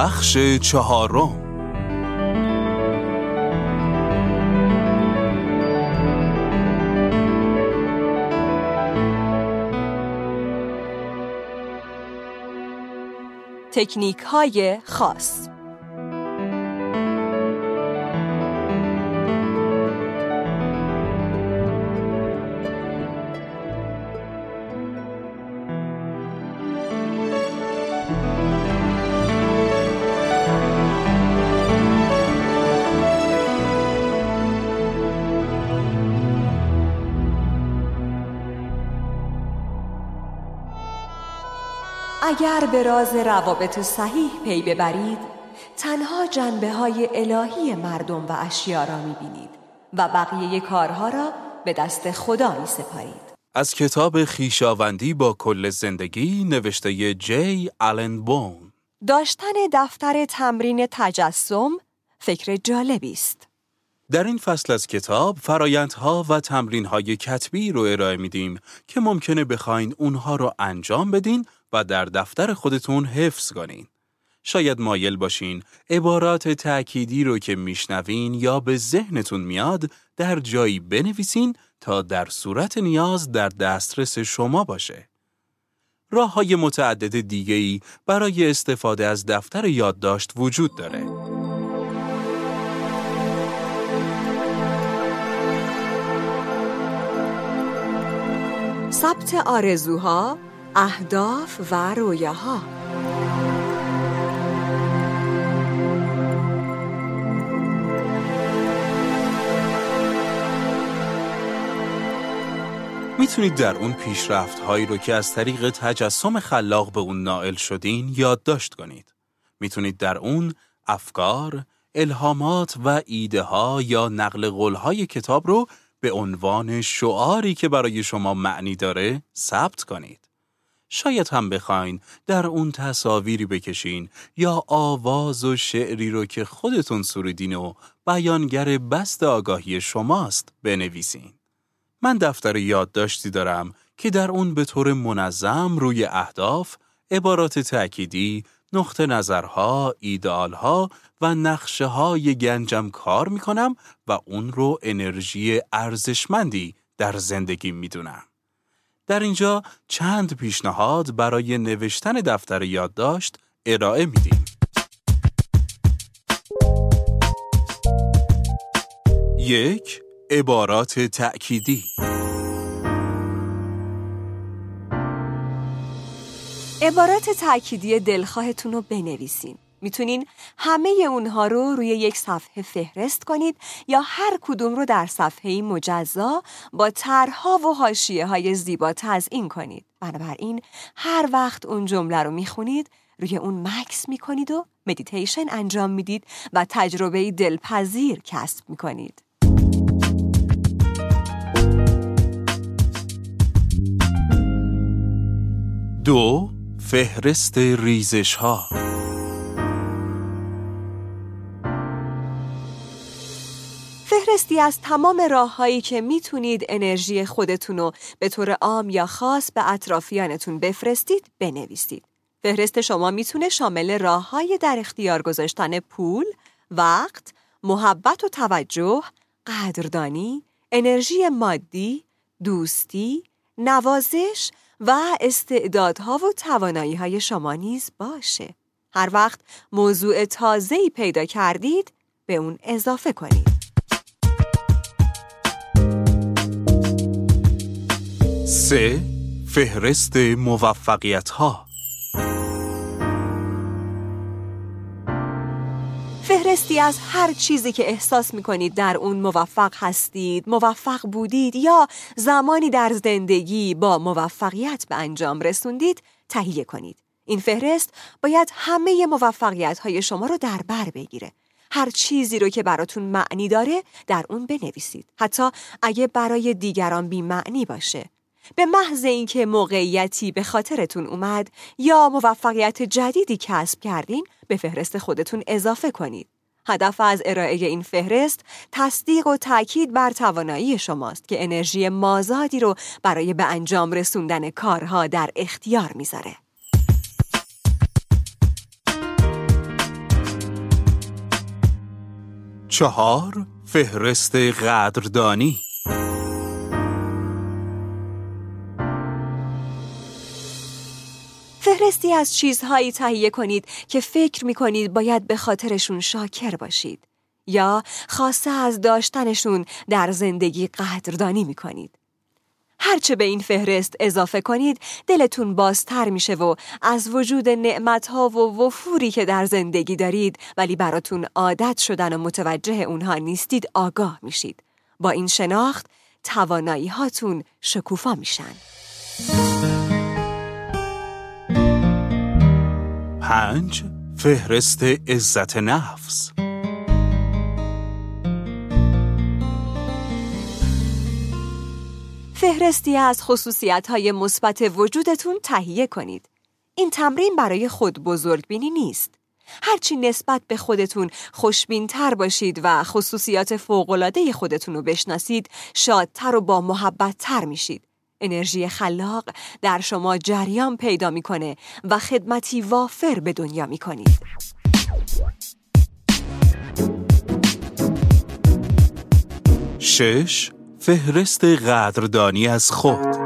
بخش 4. تکنیک‌های خاص. اگر به راز روابط صحیح پی ببرید، تنها جنبه‌های الهی مردم و اشیا را می‌بینید و بقیه کارها را به دست خدا می‌سپارید. از کتاب خویشاوندی با کل زندگی نوشته جی آلن بون. داشتن دفتر تمرین تجسم فکر جالبی است. در این فصل از کتاب فرایندها و تمرین‌های کتبی رو ارائه میدیم که ممکنه بخواین اونها رو انجام بدین و در دفتر خودتون حفظ کنین. شاید مایل باشین عبارات تأکیدی رو که میشنوین یا به ذهنتون میاد در جایی بنویسین تا در صورت نیاز در دسترس شما باشه. راه‌های متعدد دیگه‌ای برای استفاده از دفتر یادداشت وجود داره. ثبت آرزوها، اهداف و رویاها. میتونید در اون پیشرفت‌هایی رو که از طریق تجسم خلاق به اون نائل شدین یادداشت کنید. میتونید در اون افکار، الهامات و ایده‌ها یا نقل قول‌های کتاب رو به عنوان شعاری که برای شما معنی داره ثبت کنید. شاید هم بخواین در اون تصاویری بکشین یا آواز و شعری رو که خودتون سرودین و بیانگر بست آگاهی شماست بنویسین. من دفتر یادداشتی دارم که در اون به طور منظم روی اهداف، عبارات تأکیدی، نقطه نظرها، ایدئالها و نقشه‌های گنجم کار میکنم و اون رو انرژی ارزشمندی در زندگی میدونم. در اینجا چند پیشنهاد برای نوشتن دفتر یادداشت ارائه میدیم. 1. عبارات تأکیدی. عبارات تأکیدی دلخواهتون رو بنویسین. میتونین همه اونها رو روی یک صفحه فهرست کنید یا هر کدوم رو در صفحه‌ای مجزا با طرح‌ها و حاشیه‌های زیبا تزیین کنید. بنابراین هر وقت اون جمله رو میخونید روی اون مکث میکنید و مدیتیشن انجام میدید و تجربه دلپذیر کسب میکنید. 2. فهرست ریزش‌ها. فهرستی از تمام راه‌هایی که میتونید انرژی خودتون رو به طور عام یا خاص به اطرافیانتون بفرستید بنویسید. فهرست شما میتونه شامل راه‌های در اختیار گذاشتن پول، وقت، محبت و توجه، قدردانی، انرژی مادی، دوستی، نوازش و استعدادها و توانایی‌های شما نیز باشه. هر وقت موضوع تازه‌ای پیدا کردید به اون اضافه کنید. 3. فهرست موفقیت‌ها. فهرستی از هر چیزی که احساس می‌کنید در اون موفق هستید، موفق بودید یا زمانی در زندگی با موفقیت به انجام رسوندید تهیه کنید. این فهرست باید همه موفقیت‌های شما رو در بر بگیره. هر چیزی رو که براتون معنی داره در اون بنویسید. حتی اگه برای دیگران بی معنی باشه. به محض اینکه موقعیتی به خاطرتون اومد یا موفقیت جدیدی کسب کردین به فهرست خودتون اضافه کنید. هدف از ارائه این فهرست تصدیق و تأکید بر توانایی شماست که انرژی مازادی رو برای به انجام رسوندن کارها در اختیار میذاره. 4. فهرست قدردانی. فهرستی از چیزهایی تهیه کنید که فکر می‌کنید باید به خاطرشون شاکر باشید یا خواسته از داشتنشون در زندگی قدردانی می‌کنید. هرچه به این فهرست اضافه کنید دلتون بازتر میشه و از وجود نعمت‌ها و وفوری که در زندگی دارید ولی براتون عادت شدن و متوجه اونها نیستید آگاه میشید. با این شناخت توانایی هاتون شکوفا میشن. 5. فهرست عزت نفس. فهرستی از خصوصیت‌های مثبت وجودتون تهیه کنید. این تمرین برای خود بزرگبینی نیست. هرچی نسبت به خودتون خوشبین‌تر باشید و خصوصیات فوق‌العاده خودتون رو بشناسید، شادتر و با محبت‌تر میشید. انرژی خلاق در شما جریان پیدا میکنه و خدمتی وافر به دنیا میکنید. 6. فهرست قدردانی از خود.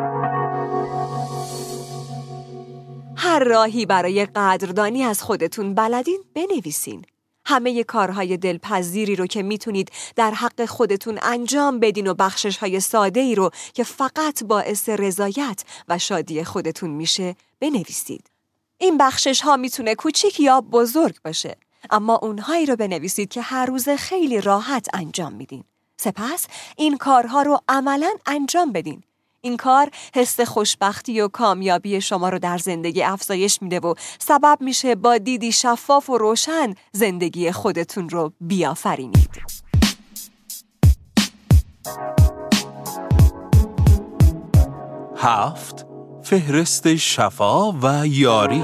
هر راهی برای قدردانی از خودتون بلدین بنویسین. همه کارهای دلپذیری رو که میتونید در حق خودتون انجام بدین و بخشش‌های ساده‌ای رو که فقط باعث رضایت و شادی خودتون میشه بنویسید. این بخشش‌ها میتونه کوچیک یا بزرگ باشه، اما اونهایی رو بنویسید که هر روز خیلی راحت انجام میدین. سپس این کارها رو عملاً انجام بدین. این کار حس خوشبختی و کامیابی شما رو در زندگی افزایش میده و سبب میشه با دیدی شفاف و روشن زندگی خودتون رو بیافرینید. 7. فهرست شفا و یاری.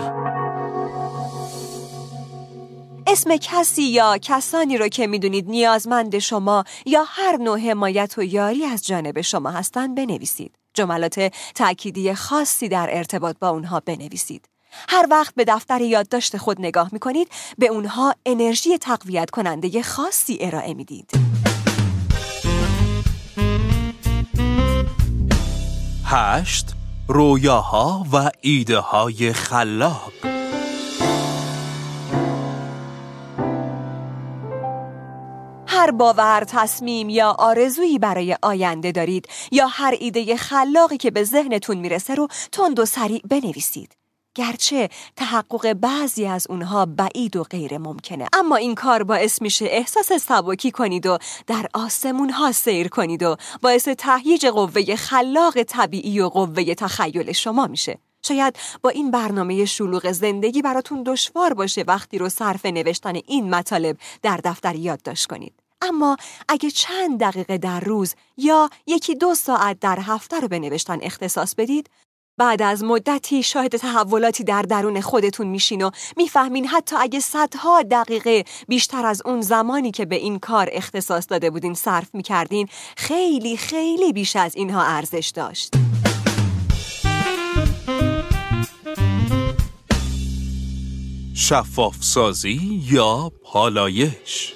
اسم کسی یا کسانی رو که میدونید نیازمند شما یا هر نوع حمایت و یاری از جانب شما هستن بنویسید. جملات تأکیدی خاصی در ارتباط با اونها بنویسید. هر وقت به دفتر یادداشت خود نگاه میکنید به اونها انرژی تقویت کننده خاصی ارائه میدید. 8. رویاها و ایده های خلاق. هر باور، تصمیم یا آرزویی برای آینده دارید یا هر ایده خلاقی که به ذهنتون میرسه رو تند و سریع بنویسید. گرچه تحقق بعضی از اونها بعید و غیر ممکنه، اما این کار باعث میشه احساس سبکی کنید و در آسمون ها سیر کنید و باعث تهییج قوه خلاق طبیعی و قوه تخیل شما میشه. شاید با این برنامه شلوغ زندگی براتون دشوار باشه وقتی رو صرف نوشتن این مطالب در دفتر یادداشت کنید. اما اگه چند دقیقه در روز یا 1-2 ساعت در هفته رو به نوشتن اختصاص بدید، بعد از مدتی شاهد تحولاتی در درون خودتون میشین و میفهمین حتی اگه صدها دقیقه بیشتر از اون زمانی که به این کار اختصاص داده بودین صرف میکردین، خیلی خیلی بیش از اینها ارزش داشت. شفاف سازی یا پالایش.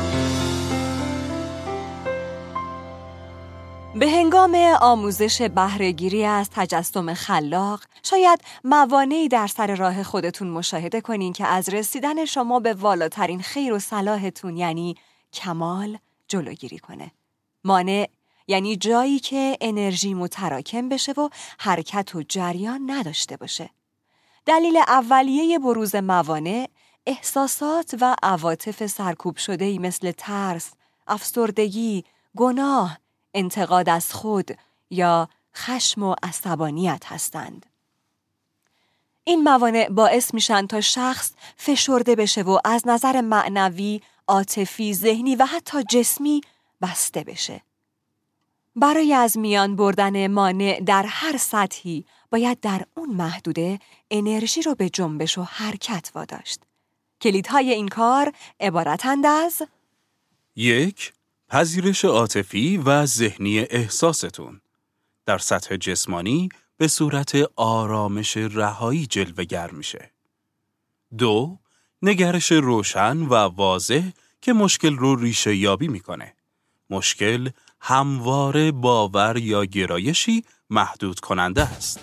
به هنگام آموزش بهره‌گیری از تجسم خلاق، شاید موانعی در سر راه خودتون مشاهده کنین که از رسیدن شما به والاترین خیر و صلاحتون یعنی کمال جلوگیری کنه. مانع یعنی جایی که انرژی متراکم بشه و حرکت و جریان نداشته باشه. دلیل اولیه بروز موانع، احساسات و عواطف سرکوب شده‌ای مثل ترس، افسردگی، گناه، انتقاد از خود یا خشم و عصبانیت هستند. این موانع باعث میشن تا شخص فشرده بشه و از نظر معنوی، عاطفی، ذهنی و حتی جسمی بسته بشه. برای از میان بردن مانع در هر سطحی باید در اون محدوده انرژی رو به جنبش و حرکت واداشت. کلیدهای این کار عبارتند از 1. پذیرش عاطفی و ذهنی احساستون. در سطح جسمانی به صورت آرامش رهایی جلوه‌گر میشه. 2. نگرش روشن و واضح که مشکل رو ریشه یابی میکنه. مشکل همواره باور یا گرایشی محدود کننده است.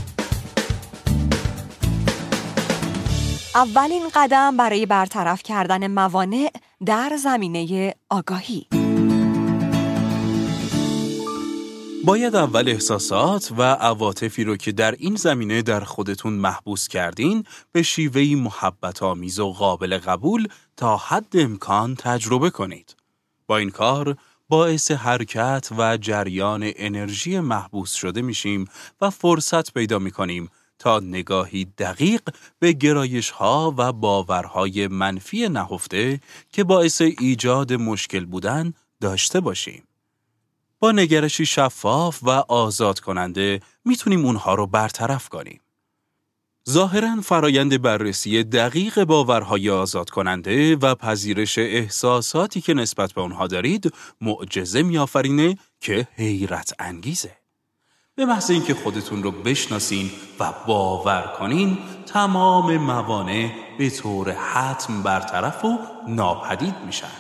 اولین قدم برای برطرف کردن موانع در زمینه آگاهی. باید اول احساسات و عواطفی رو که در این زمینه در خودتون محبوس کردین به شیوهی محبت آمیز و قابل قبول تا حد امکان تجربه کنید. با این کار باعث حرکت و جریان انرژی محبوس شده میشیم و فرصت پیدا میکنیم تا نگاهی دقیق به گرایش‌ها و باورهای منفی نهفته که باعث ایجاد مشکل بودن داشته باشیم. با نگرشی شفاف و آزاد کننده میتونیم اونها رو برطرف کنیم. ظاهراً فرایند بررسی دقیق باورهای آزاد کننده و پذیرش احساساتی که نسبت به اونها دارید معجزه میآفرینه که حیرت انگیزه. به محض اینکه خودتون رو بشناسین و باور کنین، تمام موانع به طور حتم برطرف و ناپدید میشن.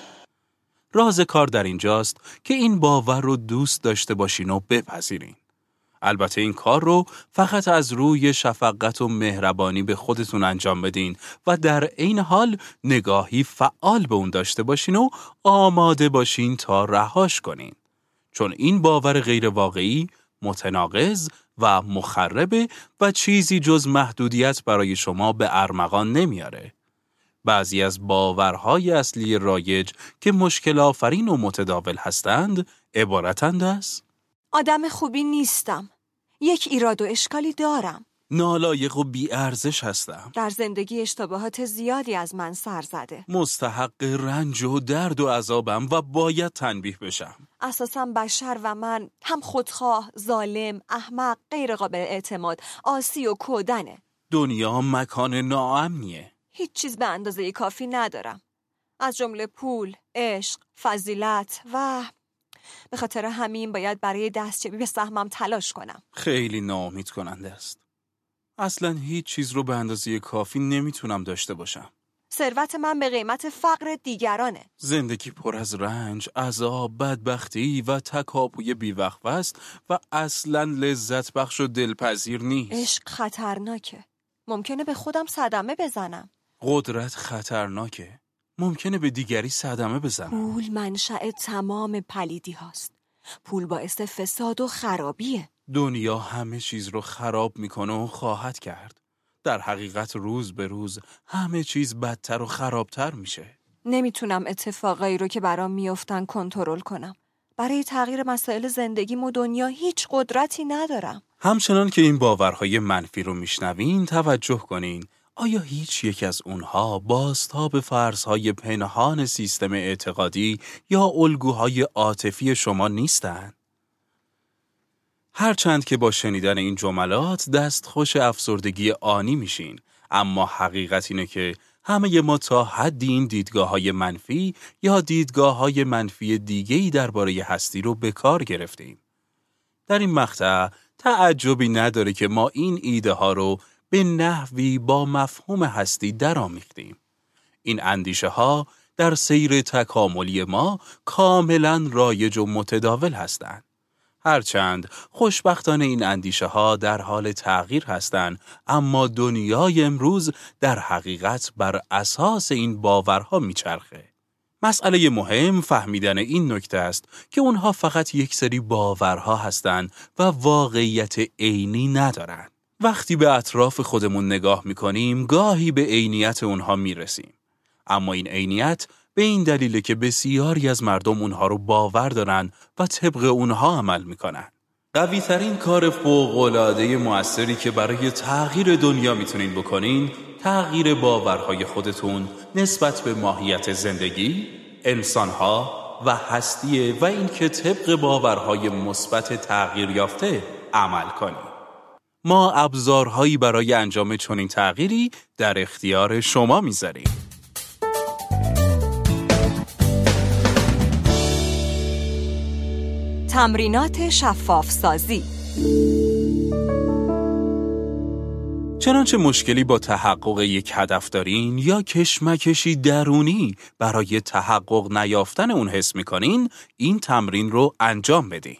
راز کار در اینجاست که این باور رو دوست داشته باشین و بپذیرین. البته این کار رو فقط از روی شفقت و مهربانی به خودتون انجام بدین و در عین حال نگاهی فعال به اون داشته باشین و آماده باشین تا رهاش کنین. چون این باور غیر واقعی، متناقض و مخربه و چیزی جز محدودیت برای شما به ارمغان نمیاره. بعضی از باورهای اصلی رایج که مشکل آفرین و متداول هستند عبارتند از: آدم خوبی نیستم. یک ایراد و اشکالی دارم. نالایق و بی‌ارزش هستم. در زندگی اشتباهات زیادی از من سر زده. مستحق رنج و درد و عذابم و باید تنبیه بشم. اساساً بشر و من هم خودخواه، ظالم، احمق، غیر قابل اعتماد، آسی و کودنه. دنیا مکان ناامنیه. هیچ چیز به اندازه کافی ندارم. از جمله پول، عشق، فضیلت و به خاطر همین باید برای دستیابی به سهمم تلاش کنم. خیلی ناامید کننده است. اصلاً هیچ چیز رو به اندازه کافی نمیتونم داشته باشم. ثروت من به قیمت فقر دیگرانه. زندگی پر از رنج، عذاب، بدبختی و تکاپوی بیوقفه است و اصلاً لذت بخش و دلپذیر نیست. عشق خطرناکه. ممکنه به خودم صدمه بزنم. قدرت خطرناکه. ممکنه به دیگری صدمه بزنم. پول منشأ تمام پلیدی هاست. پول باعث فساد و خرابیه. دنیا همه چیز رو خراب میکنه و خواهد کرد. در حقیقت روز به روز همه چیز بدتر و خرابتر میشه. نمیتونم اتفاقایی رو که برام میافتن کنترل کنم. برای تغییر مسائل زندگیم و دنیا هیچ قدرتی ندارم. همچنان که این باورهای منفی رو میشنوین توجه کنین. آیا هیچ یک از اونها بازتاب فرضهای پنهان سیستم اعتقادی یا الگوهای عاطفی شما نیستن؟ هرچند که با شنیدن این جملات دستخوش افسردگی آنی میشین، اما حقیقت اینه که همه ما تا حدی این دیدگاه‌های منفی یا دیدگاه‌های منفی دیگه‌ای درباره هستی رو به کار گرفتیم. در این مقطع تعجبی نداره که ما این ایده ها رو به نحوی با مفهوم هستی درآمیختیم. این اندیشه ها در سیر تکاملی ما کاملاً رایج و متداول هستند. هرچند خوشبختانه این اندیشه ها در حال تغییر هستند، اما دنیای امروز در حقیقت بر اساس این باورها میچرخه. مسئله مهم فهمیدن این نکته است که اونها فقط یک سری باورها هستند و واقعیت عینی ندارند. وقتی به اطراف خودمون نگاه میکنیم گاهی به عینیت اونها میرسیم. اما این عینیت به این دلیله که بسیاری از مردم اونها رو باور دارن و طبق اونها عمل میکنن. قوی ترین کار فوق‌العاده مؤثری که برای تغییر دنیا میتونین بکنین، تغییر باورهای خودتون نسبت به ماهیت زندگی، انسانها و هستیه و اینکه طبق باورهای مثبت تغییر یافته عمل کنید. ما ابزارهایی برای انجام چنین تغییری در اختیار شما میذاریم. تمرینات شفاف سازی. چنانچه مشکلی با تحقق یک هدف دارین یا کشمکشی درونی برای تحقق نیافتن اون حس میکنین، این تمرین رو انجام بدین.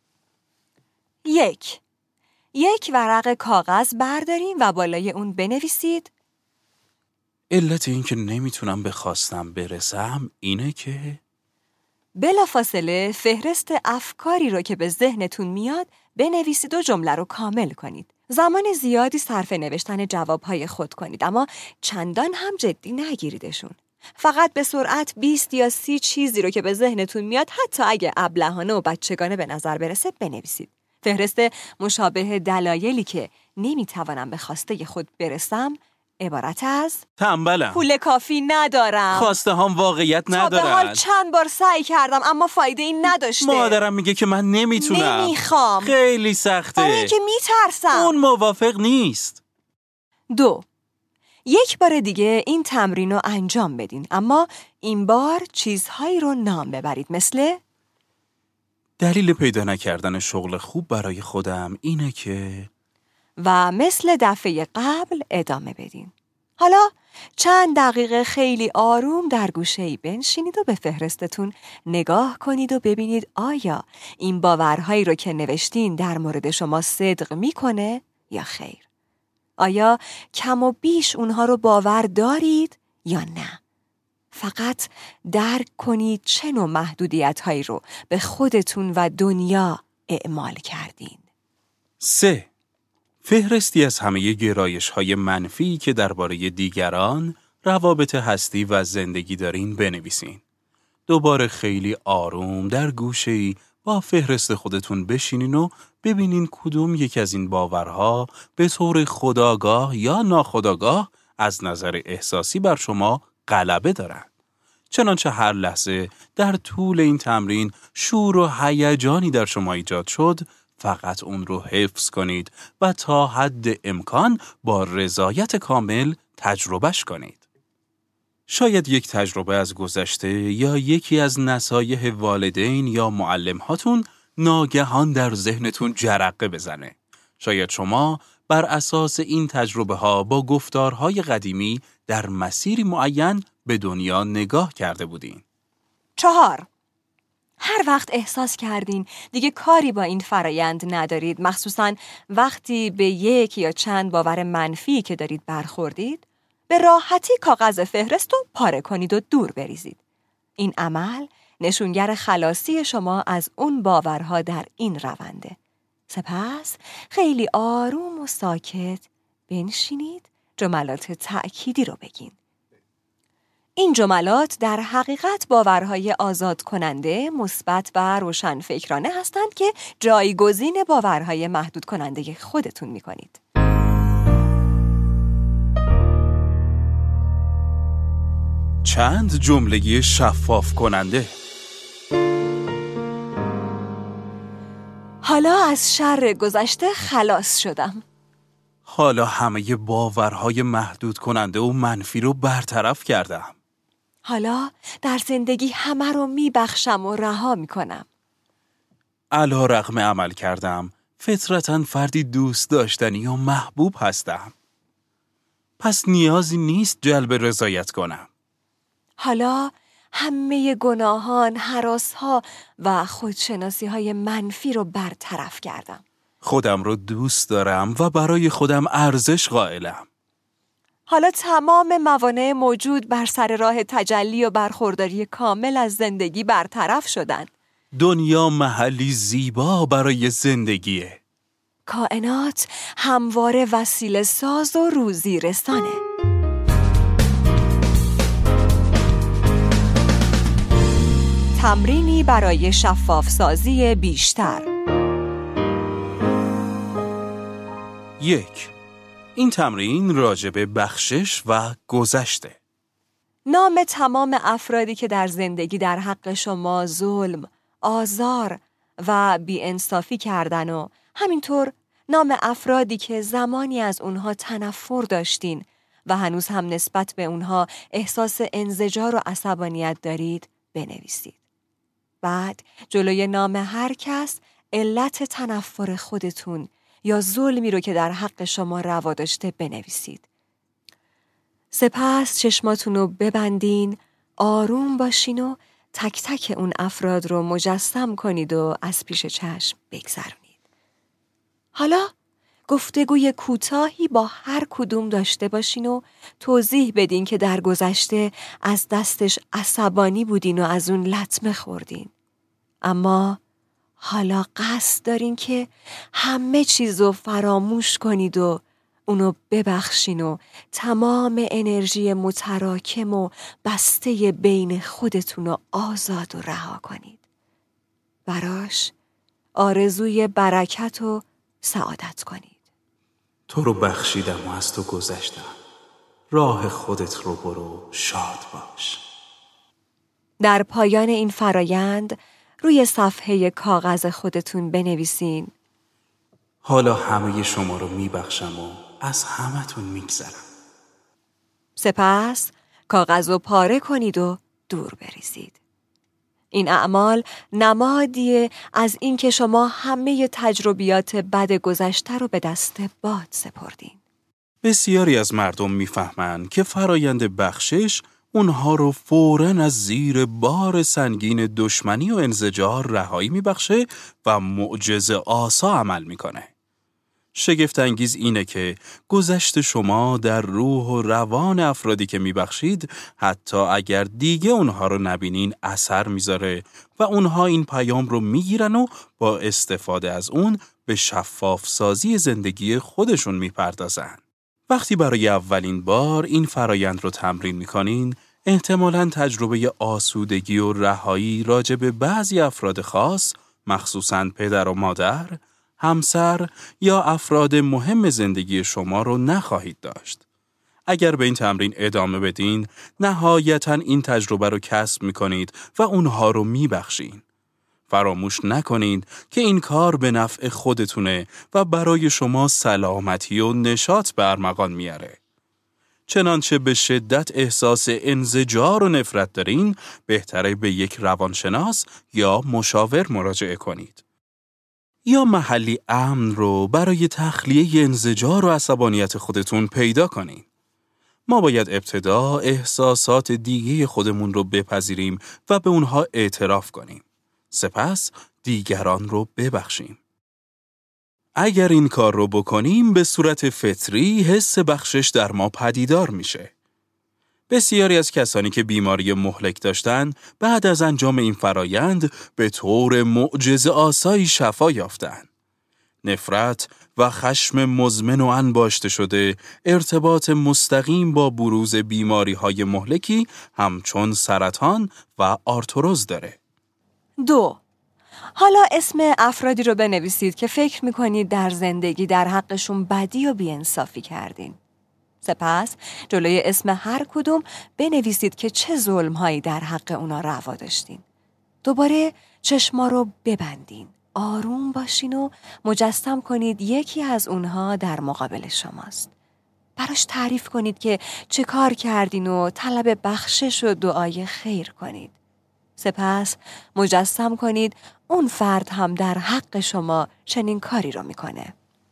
1 ورق کاغذ بردارین و بالای اون بنویسید: علت این که نمیتونم به خواستم برسم اینه که... بلافاصله فهرست افکاری رو که به ذهنتون میاد بنویسید و جمله رو کامل کنید. زمان زیادی صرف نوشتن جوابهای خود کنید، اما چندان هم جدی نگیریدشون. فقط به سرعت 20 یا 30 چیزی رو که به ذهنتون میاد، حتی اگه ابلهانه و بچگانه به نظر برسه، بنویسید. فهرست مشابه دلایلی که نمیتوانم به خواسته خود برسم عبارت از: تنبلم، پول کافی ندارم، خواسته هم واقعیت ندارن، تا به حال چند بار سعی کردم اما فایده این نداشته، مادرم میگه که من نمیتونم، نمیخوام، خیلی سخته، برای اینکه میترسم، اون موافق نیست. 2 یک بار دیگه این تمرین رو انجام بدین، اما این بار چیزهایی رو نام ببرید، مثل: دلیل پیدا نکردن شغل خوب برای خودم اینه که... و مثل دفعه قبل ادامه بدین. حالا چند دقیقه خیلی آروم در گوشه‌ای بنشینید و به فهرستتون نگاه کنید و ببینید آیا این باورهایی رو که نوشتین در مورد شما صدق میکنه یا خیر. آیا کم و بیش اونها رو باور دارید یا نه؟ فقط درک کنید چه نوع محدودیت‌هایی رو به خودتون و دنیا اعمال کردین. 3. فهرستی از همه گرایش‌های منفی که درباره دیگران، روابط هستی و زندگی دارین بنویسین. دوباره خیلی آروم در گوشه‌ای با فهرست خودتون بشینین و ببینین کدوم یک از این باورها به طور خودآگاه یا ناخودآگاه از نظر احساسی بر شما غلبه دارن. چنانچه هر لحظه در طول این تمرین شور و هیجانی در شما ایجاد شد، فقط اون رو حفظ کنید و تا حد امکان با رضایت کامل تجربهش کنید. شاید یک تجربه از گذشته یا یکی از نصایح والدین یا معلم هاتون ناگهان در ذهنتون جرقه بزنه. شاید شما بر اساس این تجربه ها با گفتارهای قدیمی در مسیری معین به دنیا نگاه کرده بودین. 4 هر وقت احساس کردین دیگه کاری با این فرایند ندارید، مخصوصاً وقتی به یک یا چند باور منفی که دارید برخوردید، به راحتی کاغذ فهرست رو پاره کنید و دور بریزید. این عمل نشونگر خلاصی شما از اون باورها در این رونده. سپس خیلی آروم و ساکت بنشینید، جملات تأکیدی رو بگین. این جملات در حقیقت باورهای آزاد کننده، مثبت و روشنفکرانه هستند که جایگزین باورهای محدود کننده خودتون می‌کنید. چند جمله شفاف کننده. حالا از شر گذشته خلاص شدم. حالا همه باورهای محدود کننده و منفی رو برطرف کردم. حالا در زندگی همه رو میبخشم و رها میکنم. علی رغم عمل کردم، فطرتاً فردی دوست داشتنی و محبوب هستم. پس نیازی نیست جلب رضایت کنم. حالا همه گناهان، هراس‌ها و خودشناسی‌های منفی رو برطرف کردم. خودم رو دوست دارم و برای خودم ارزش قائلم. حالا تمام موانع موجود بر سر راه تجلی و برخورداری کامل از زندگی برطرف شدن. دنیا محلی زیبا برای زندگیه. کائنات همواره وسیله ساز و روزی رسانه. تمرینی برای شفاف سازی بیشتر. 1. این تمرین راجع به بخشش و گذشته. نام تمام افرادی که در زندگی در حق شما ظلم، آزار و بی‌انصافی کردن و همینطور نام افرادی که زمانی از اونها تنفر داشتین و هنوز هم نسبت به اونها احساس انزجار و عصبانیت دارید بنویسید. بعد جلوی نام هر کس علت تنفر خودتون یا ظلمی رو که در حق شما روا داشته بنویسید. سپس چشماتون رو ببندین، آروم باشین و تک تک اون افراد رو مجسم کنید و از پیش چشم بگذرونید. حالا گفتگوی کوتاهی با هر کدوم داشته باشین و توضیح بدین که در گذشته از دستش عصبانی بودین و از اون لطمه خوردین. اما حالا قصد دارین که همه چیزو فراموش کنید و اونو ببخشین و تمام انرژی متراکم و بسته بین خودتون رو آزاد و رها کنید. براش آرزوی برکت و سعادت کنید. تو رو بخشیدم و از تو گذشتم. راه خودت رو برو، شاد باش. در پایان این فرایند روی صفحه کاغذ خودتون بنویسین: حالا همه شما رو میبخشم و از همتون میگذرم. سپس کاغذ رو پاره کنید و دور بریزید. این اعمال نمادیه از این که شما همه تجربیات بد گذشته رو به دست باد سپردین. بسیاری از مردم میفهمند که فرایند بخشش اونها رو فوراً از زیر بار سنگین دشمنی و انزجار رهایی میبخشه و معجزه آسا عمل میکنه. شگفت انگیز اینه که گذشت شما در روح و روان افرادی که میبخشید حتی اگر دیگه اونها رو نبینین اثر میذاره و اونها این پیام رو میگیرن و با استفاده از اون به شفاف سازی زندگی خودشون میپردازن. وقتی برای اولین بار این فرایند رو تمرین میکنین، احتمالاً تجربه آسودگی و رهایی راجع به بعضی افراد خاص، مخصوصاً پدر و مادر، همسر یا افراد مهم زندگی شما رو نخواهید داشت. اگر به این تمرین ادامه بدین، نهایتاً این تجربه رو کسب میکنید و اونها رو میبخشین. فراموش نکنید که این کار به نفع خودتونه و برای شما سلامتی و نشاط به ارمغان میاره. چنانچه به شدت احساس انزجار و نفرت دارین، بهتره به یک روانشناس یا مشاور مراجعه کنید. یا محلی امن رو برای تخلیه انزجار و عصبانیت خودتون پیدا کنین. ما باید ابتدا احساسات دیگه خودمون رو بپذیریم و به اونها اعتراف کنیم. سپس دیگران رو ببخشیم. اگر این کار رو بکنیم به صورت فطری حس بخشش در ما پدیدار میشه. بسیاری از کسانی که بیماری مهلک داشتن بعد از انجام این فرایند به طور معجزه آسایی شفا یافتند. نفرت و خشم مزمن و انباشته شده ارتباط مستقیم با بروز بیماری‌های مهلکی همچون سرطان و آرتروز داره. 2. حالا اسم افرادی رو بنویسید که فکر میکنید در زندگی در حقشون بدی و بی‌انصافی کردین. سپس جلوی اسم هر کدوم بنویسید که چه ظلم‌هایی در حق اونا روا داشتین. دوباره چشما رو ببندین، آروم باشین و مجسم کنید یکی از اونها در مقابل شماست. براش تعریف کنید که چه کار کردین و طلب بخشش و دعای خیر کنید. سپس مجسم کنید اون فرد هم در حق شما چنین کاری رو میکنه.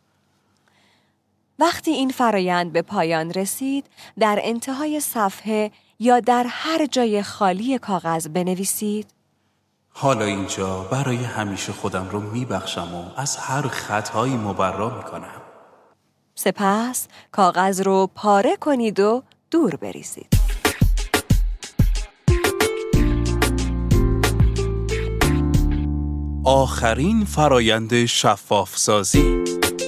وقتی این فرایند به پایان رسید، در انتهای صفحه یا در هر جای خالی کاغذ بنویسید: حالا اینجا برای همیشه خودم رو میبخشم و از هر خطایی مبرا میکنم. سپس کاغذ رو پاره کنید و دور بریزید. آخرین فرایند شفاف سازی.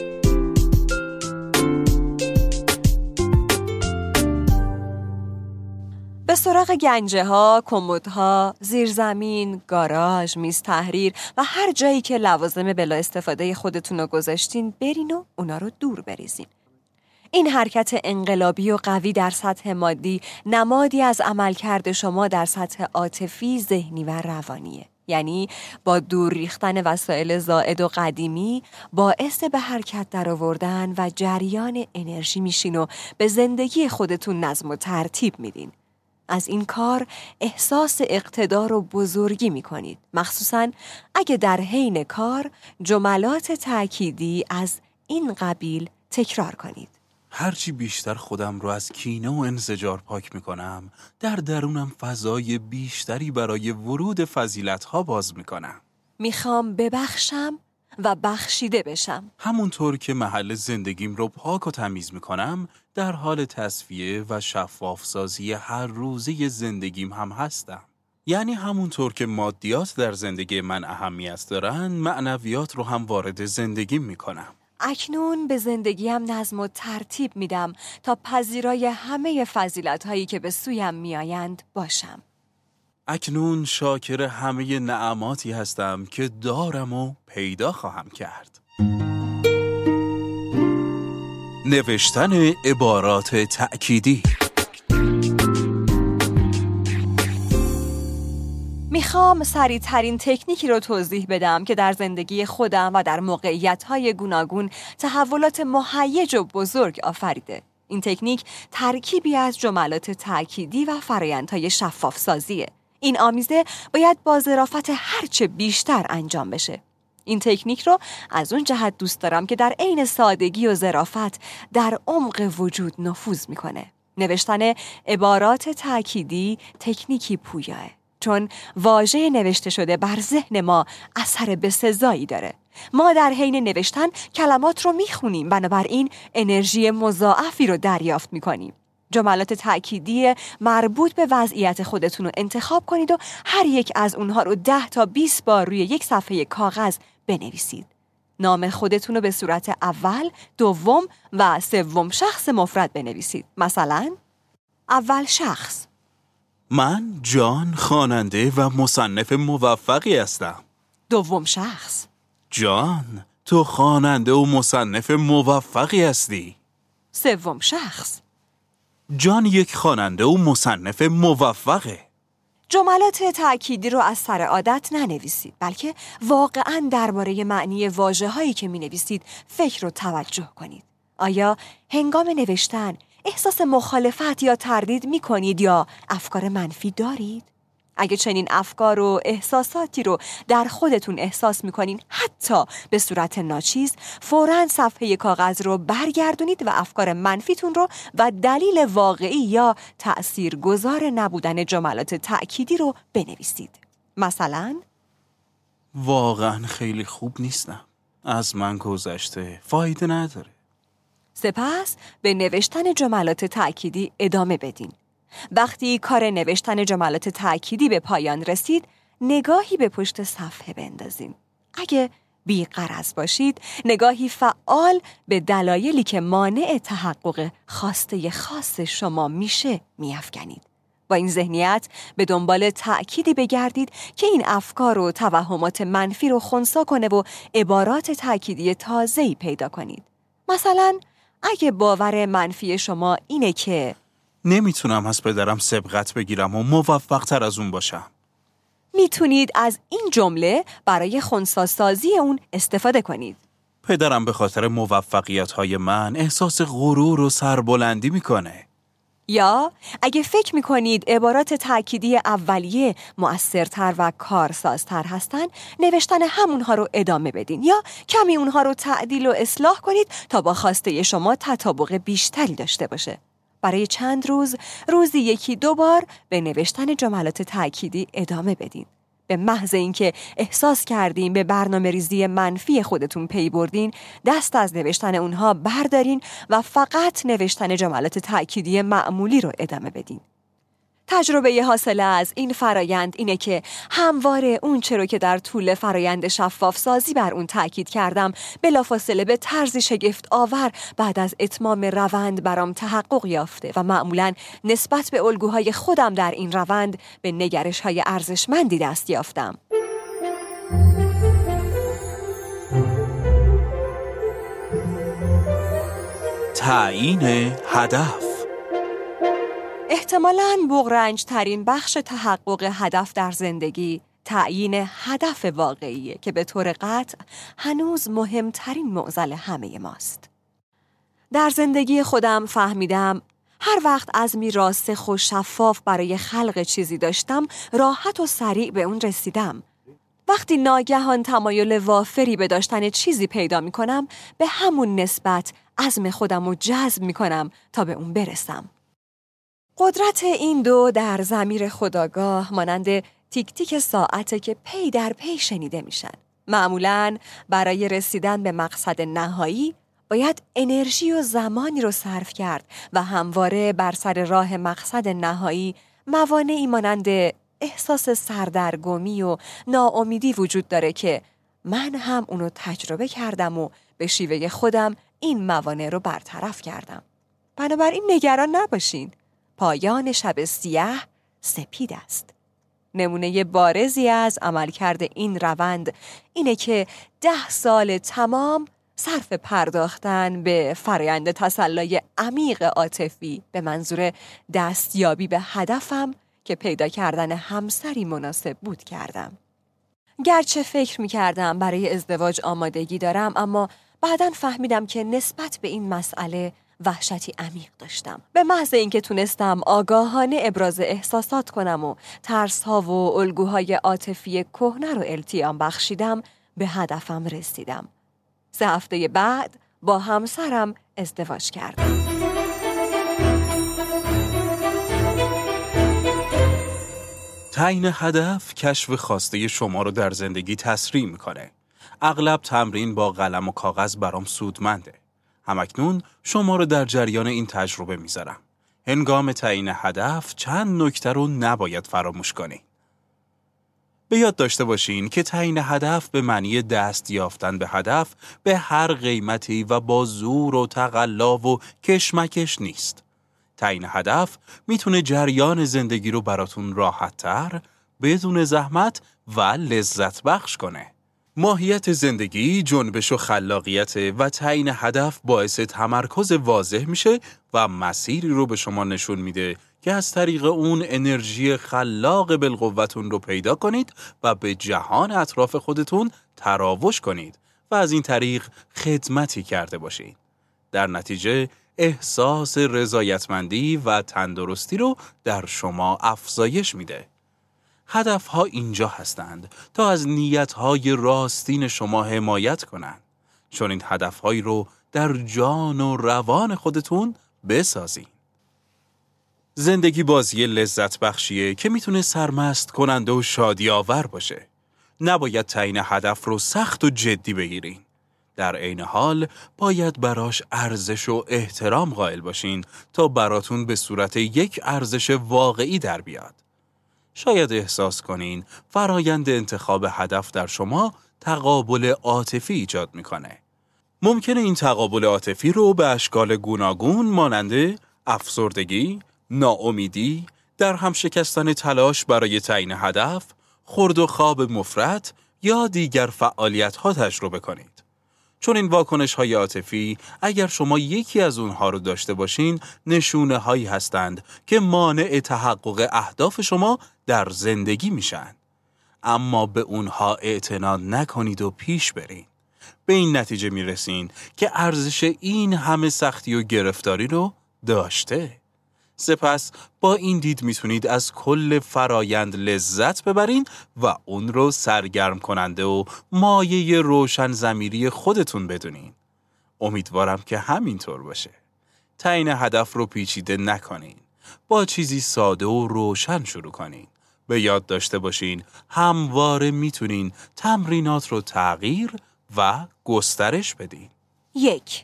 به سراغ گنجه ها، کمدها، زیرزمین، گاراژ، میز تحریر و هر جایی که لوازم بلا استفاده خودتون رو گذاشتین برین و اونا رو دور بریزین. این حرکت انقلابی و قوی در سطح مادی نمادی از عملکرد شما در سطح عاطفی، ذهنی و روانیه. یعنی با دور ریختن وسایل زائد و قدیمی باعث به حرکت درآوردن و جریان انرژی میشین و به زندگی خودتون نظم و ترتیب میدین. از این کار احساس اقتدار و بزرگی میکنید، مخصوصاً اگه در حین کار جملات تأکیدی از این قبیل تکرار کنید. هرچی بیشتر خودم رو از کینه و انزجار پاک میکنم، در درونم فضای بیشتری برای ورود فضیلت‌ها باز میکنم. میخوام ببخشم و بخشیده بشم. همونطور که محل زندگیم رو پاک و تمیز میکنم، در حال تصفیه و شفاف سازی هر روزه زندگیم هم هستم. یعنی همونطور که مادیات در زندگی من اهمیت دارن، معنویات رو هم وارد زندگیم میکنم. اکنون به زندگیم نظم و ترتیب میدم تا پذیرای همه فضیلت‌هایی که به سویم میآیند باشم. اکنون شاکر همه نعماتی هستم که دارم و پیدا خواهم کرد. نوشتن عبارات تأکیدی. میخوام سریع‌ترین تکنیکی رو توضیح بدم که در زندگی خودم و در موقعیت‌های گوناگون تحولات مهیج و بزرگ آفریده. این تکنیک ترکیبی از جملات تأکیدی و فرآیندهای شفاف سازیه. این آمیزه باید با ظرافت هرچه بیشتر انجام بشه. این تکنیک رو از اون جهت دوست دارم که در عین سادگی و ظرافت در عمق وجود نفوذ میکنه. نوشتن عبارات تأکیدی تکنیکی پویاه، چون واژه نوشته شده بر ذهن ما اثر بسزایی داره. ما در حین نوشتن کلمات رو میخونیم، بنابراین انرژی مضاعفی رو دریافت میکنیم. جملات تأکیدی مربوط به وضعیت خودتون رو انتخاب کنید و هر یک از اونها رو 10 تا 20 بار روی یک صفحه کاغذ بنویسید. نام خودتون رو به صورت اول، دوم و سوم شخص مفرد بنویسید. مثلا اول شخص: من جان، خواننده و مصنف موفقی هستم. دوم شخص: جان، تو خواننده و مصنف موفقی هستی. سوم شخص: جان یک خواننده و مصنف موفقه. جملات تأکیدی رو از سر عادت ننویسید، بلکه واقعاً درباره معنی واژه‌هایی که می‌نویسید فکر و توجه کنید. آیا هنگام نوشتن احساس مخالفت یا تردید می‌کنید یا افکار منفی دارید؟ اگه چنین افکار و احساساتی رو در خودتون احساس می‌کنین، حتی به صورت ناچیز، فوراً صفحه کاغذ رو برگردونید و افکار منفیتون رو و دلیل واقعی یا تأثیرگذار نبودن جملات تأکیدی رو بنویسید. مثلا واقعا خیلی خوب نیستم. از من گذشته، فایده نداره. سپس به نوشتن جملات تأکیدی ادامه بدین. وقتی کار نوشتن جملات تأکیدی به پایان رسید، نگاهی به پشت صفحه بندازین. اگه بی‌غرض باشید، نگاهی فعال به دلایلی که مانع تحقق خواسته خاص شما میشه میافکنید. با این ذهنیت به دنبال تأکیدی بگردید که این افکار و توهمات منفی رو خنثی کنه و عبارات تأکیدی تازه‌ای پیدا کنید. مثلا اگه باور منفی شما اینه که نمیتونم از پدرم سبقت بگیرم و موفق تر از اون باشم، میتونید از این جمله برای خنثی سازی اون استفاده کنید. پدرم به خاطر موفقیت‌های من احساس غرور و سربلندی میکنه. یا اگه فکر میکنید عبارات تأکیدی اولیه مؤثرتر و کارسازتر هستن، نوشتن همونها رو ادامه بدین یا کمی اونها رو تعدیل و اصلاح کنید تا با خواسته شما تطابق بیشتری داشته باشه. برای چند روز، روزی 1-2 بار به نوشتن جملات تأکیدی ادامه بدین. به محض اینکه احساس کردین به برنامه‌ریزی منفی خودتون پی بردین، دست از نوشتن اونها بردارین و فقط نوشتن جملات تأکیدی معمولی رو ادامه بدین. تجربه حاصله از این فرایند اینه که همواره اون چرا که در طول فرایند شفاف سازی بر اون تأکید کردم، بلافاصله به طرزی شگفت آور بعد از اتمام روند برام تحقق یافته و معمولاً نسبت به الگوهای خودم در این روند به نگرش‌های ارزشمندی دست یافتم. تعیین هدف. احتمالاً بغرنج ترین بخش تحقق هدف در زندگی تعیین هدف واقعیه که به طور قطع هنوز مهمترین معضل همه ماست. در زندگی خودم فهمیدم هر وقت عزمی راسخ و شفاف برای خلق چیزی داشتم، راحت و سریع به اون رسیدم. وقتی ناگهان تمایل وافری به داشتن چیزی پیدا می کنم، به همون نسبت عزم خودم رو جذب می کنم تا به اون برسم. قدرت این دو در ضمیر خودآگاه مانند تیک تیک ساعته که پی در پی شنیده میشن. معمولاً برای رسیدن به مقصد نهایی باید انرژی و زمانی رو صرف کرد و همواره بر سر راه مقصد نهایی موانعی مانند احساس سردرگمی و ناامیدی وجود داره که من هم اونو تجربه کردم و به شیوه خودم این موانع رو برطرف کردم. بنابراین نگران نباشین. پایان شب سیاه سپید است. نمونه بارزی از عملکرد این روند اینه که 10 سال تمام صرف پرداختن به فرآیند تسلای عمیق عاطفی به منظور دستیابی به هدفم که پیدا کردن همسری مناسب بود کردم. گرچه فکر می‌کردم برای ازدواج آمادگی دارم، اما بعداً فهمیدم که نسبت به این مسئله وحشتی عمیق داشتم. به محض اینکه تونستم آگاهانه ابراز احساسات کنم و ترس‌ها و الگوهای عاطفی کهنه رو التیام بخشیدم، به هدفم رسیدم. 3 هفته بعد با همسرم ازدواج کردم. تعیین هدف کشف خواسته شما رو در زندگی تسریع میکنه. اغلب تمرین با قلم و کاغذ برام سودمنده. همکنون شما رو در جریان این تجربه میذارم. هنگام تعیین هدف چند نکته رو نباید فراموش کنید. به یاد داشته باشین که تعیین هدف به معنی دست یافتن به هدف به هر قیمتی و با زور و تقلا و کشمکش نیست. تعیین هدف میتونه جریان زندگی رو براتون راحت‌تر، بدون زحمت و لذت بخش کنه. ماهیت زندگی جنبش و خلاقیت و تعیین هدف باعث تمرکز واضح میشه و مسیری رو به شما نشون میده که از طریق اون انرژی خلاق بالقوتون رو پیدا کنید و به جهان اطراف خودتون تراوش کنید و از این طریق خدمتی کرده باشید. در نتیجه احساس رضایتمندی و تندرستی رو در شما افزایش میده. هدفها اینجا هستند تا از نیتهای راستین شما حمایت کنند. چون این هدفهایی رو در جان و روان خودتون بسازین. زندگی بازی لذت بخشیه که میتونه سرمست کننده و شادی آور باشه. نباید تعیین هدف رو سخت و جدی بگیرین. در عین حال باید براش ارزش و احترام قائل باشین تا براتون به صورت یک ارزش واقعی در بیاد. شاید احساس کنین فرایند انتخاب هدف در شما تقابل عاطفی ایجاد میکنه. ممکنه این تقابل عاطفی رو به اشکال گوناگون مانند افسردگی، ناامیدی، در هم شکستن تلاش برای تعیین هدف، خورد و خواب مفرط یا دیگر فعالیت‌ها تجربه کنید. چون این واکنش‌های عاطفی اگر شما یکی از اونها رو داشته باشین نشونه‌هایی هستند که مانع تحقق اهداف شما در زندگی میشن. اما به اونها اعتنا نکنید و پیش برین. به این نتیجه میرسین که ارزش این همه سختی و گرفتاری رو داشته. سپس با این دید میتونید از کل فرایند لذت ببرین و اون رو سرگرم کننده و مایه روشن ضمیری خودتون بدونین. امیدوارم که همینطور باشه. تعیین هدف رو پیچیده نکنین. با چیزی ساده و روشن شروع کنین. به یاد داشته باشین همواره میتونین تمرینات رو تغییر و گسترش بدین. 1.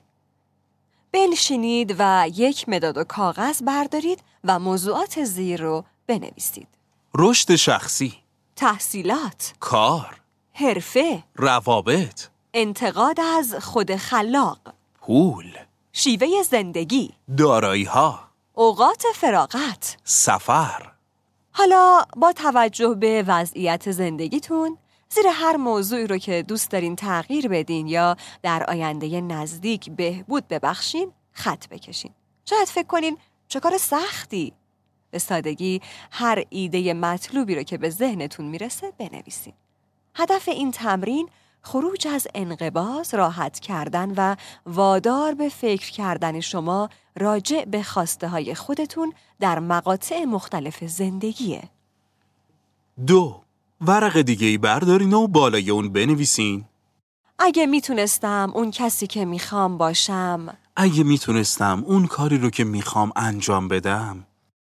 بنشینید و یک مداد و کاغذ بردارید و موضوعات زیر رو بنویسید. رشد شخصی، تحصیلات، کار، حرفه، روابط، انتقاد از خود خلاق، پول، شیوه زندگی، دارایی‌ها، اوقات فراغت، سفر. حالا با توجه به وضعیت زندگیتون زیر هر موضوعی رو که دوست دارین تغییر بدین یا در آینده نزدیک بهبود ببخشین خط بکشین. شاید فکر کنین چه کار سختی. به سادگی هر ایده مطلوبی رو که به ذهنتون میرسه بنویسین. هدف این تمرین خروج از انقباض، راحت کردن و وادار به فکر کردن شما راجع به خواسته های خودتون در مقاطع مختلف زندگیه. 2. ورق دیگه‌ای بردارین و بالای اون بنویسین: اگه میتونستم اون کسی که میخوام باشم. اگه میتونستم اون کاری رو که میخوام انجام بدم.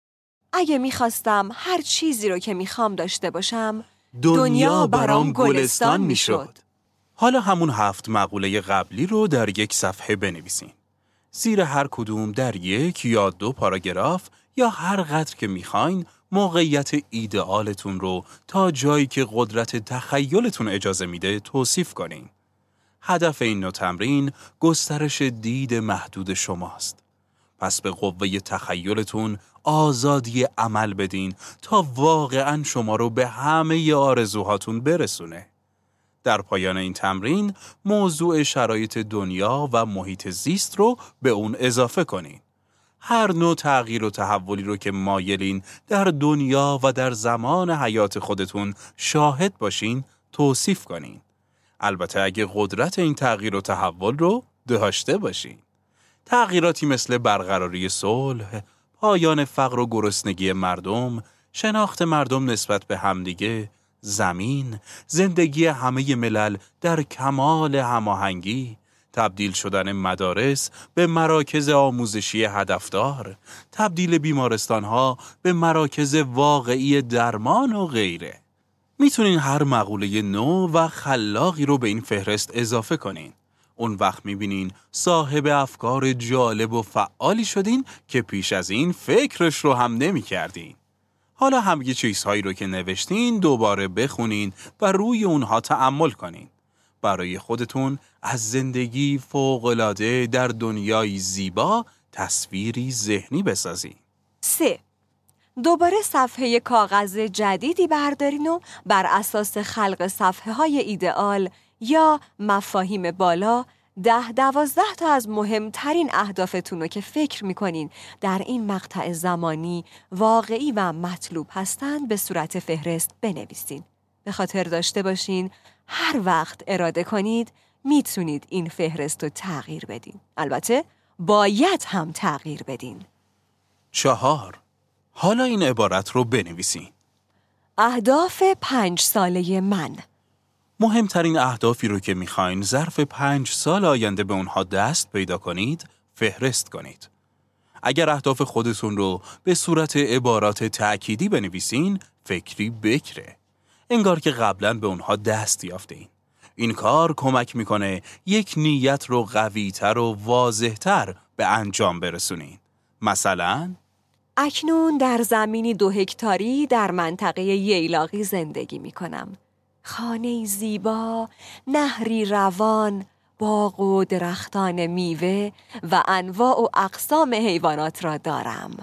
اگه میخواستم هر چیزی رو که میخوام داشته باشم، دنیا برام گلستان میشد. حالا همون 7 مقوله قبلی رو در یک صفحه بنویسین. زیر هر کدوم در 1 یا 2 پاراگراف یا هر قدر که میخواین موقعیت ایدئالتون رو تا جایی که قدرت تخیلتون اجازه میده توصیف کنین. هدف این نوع تمرین گسترش دید محدود شماست. پس به قوه تخیلتون آزادی عمل بدین تا واقعاً شما رو به همه آرزوهاتون برسونه. در پایان این تمرین موضوع شرایط دنیا و محیط زیست رو به اون اضافه کنین. هر نوع تغییر و تحولی رو که مایلین در دنیا و در زمان حیات خودتون شاهد باشین توصیف کنین. البته اگه قدرت این تغییر و تحول رو داشته باشین. تغییراتی مثل برقراری صلح، پایان فقر و گرسنگی مردم، شناخت مردم نسبت به همدیگه، زمین، زندگی همه ملل در کمال هماهنگی، تبدیل شدن مدارس به مراکز آموزشی هدفدار، تبدیل بیمارستانها به مراکز واقعی درمان و غیره. میتونین هر مقوله نو و خلاقی رو به این فهرست اضافه کنین. اون وقت میبینین صاحب افکار جالب و فعالی شدین که پیش از این فکرش رو هم نمی‌کردین. حالا همه چیزهایی رو که نوشتین دوباره بخونین و روی اونها تأمل کنین. برای خودتون از زندگی فوق‌العاده در دنیای زیبا تصویری ذهنی بسازین. 3. دوباره صفحه کاغذ جدیدی بردارین و بر اساس خلق صفحه‌های ایدئال یا مفاهیم بالا 10-12 تا از مهمترین اهدافتون رو که فکر میکنین در این مقطع زمانی واقعی و مطلوب هستند به صورت فهرست بنویسین. به خاطر داشته باشین هر وقت اراده کنید میتونید این فهرست رو تغییر بدین. البته باید هم تغییر بدین. 4. حالا این عبارت رو بنویسین: اهداف 5 ساله من. مهمترین اهدافی رو که میخواین ظرف 5 سال آینده به اونها دست پیدا کنید، فهرست کنید. اگر اهداف خودتون رو به صورت عبارات تأکیدی بنویسین، فکری بکره. انگار که قبلاً به اونها دست یافتین. این کار کمک میکنه یک نیت رو قوی‌تر و واضح‌تر به انجام برسونین. مثلا اکنون در زمینی 2 هکتاری در منطقه ییلاقی زندگی می کنم. خانه‌ای زیبا، نهری روان، باغ و درختان میوه و انواع و اقسام حیوانات را دارم.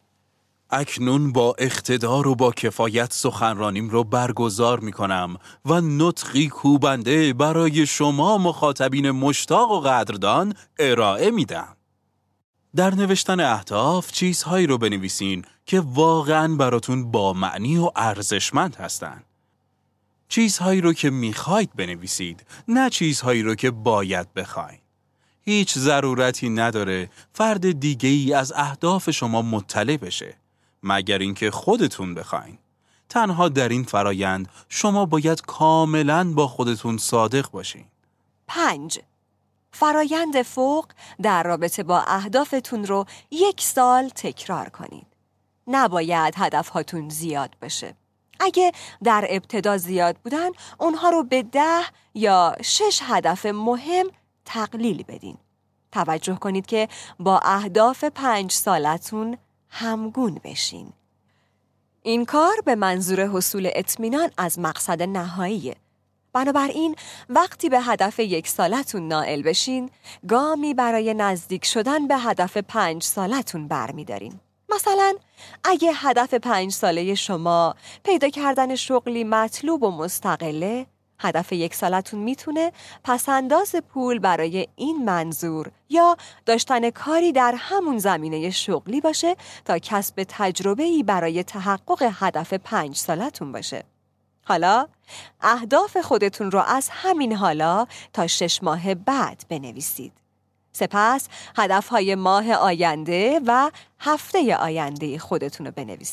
اکنون با اقتدار و با کفایت سخنرانیم رو برگزار می کنم و نطقی کوبنده برای شما مخاطبین مشتاق و قدردان ارائه میدم. در نوشتن اهداف چیزهایی رو بنویسین که واقعاً براتون با معنی و ارزشمند هستن. چیزهایی رو که میخواید بنویسید، نه چیزهایی رو که باید بخواین. هیچ ضرورتی نداره فرد دیگه‌ای از اهداف شما مطلع بشه، مگر اینکه خودتون بخواین. تنها در این فرایند شما باید کاملاً با خودتون صادق باشین. 5. فرایند فوق در رابطه با اهدافتون رو 1 سال تکرار کنید. نباید هدفهاتون زیاد بشه. اگه در ابتدا زیاد بودن، اونها رو به 10 یا 6 هدف مهم تقلیل بدین. توجه کنید که با اهداف 5 سالتون همگون بشین. این کار به منظور حصول اطمینان از مقصد نهاییه. بنابراین وقتی به هدف 1 سالتون نائل بشین، گامی برای نزدیک شدن به هدف 5 سالتون برمیدارین. مثلا اگه هدف 5 ساله شما پیدا کردن شغلی مطلوب و مستقله، هدف 1 سالتون میتونه پسنداز پول برای این منظور یا داشتن کاری در همون زمینه شغلی باشه تا کسب تجربه‌ای برای تحقق هدف 5 سالتون باشه. حالا اهداف خودتون رو از همین حالا تا 6 ماه بعد بنویسید. سپس هدفهای ماه آینده و هفته آینده خودتون رو بنویسید.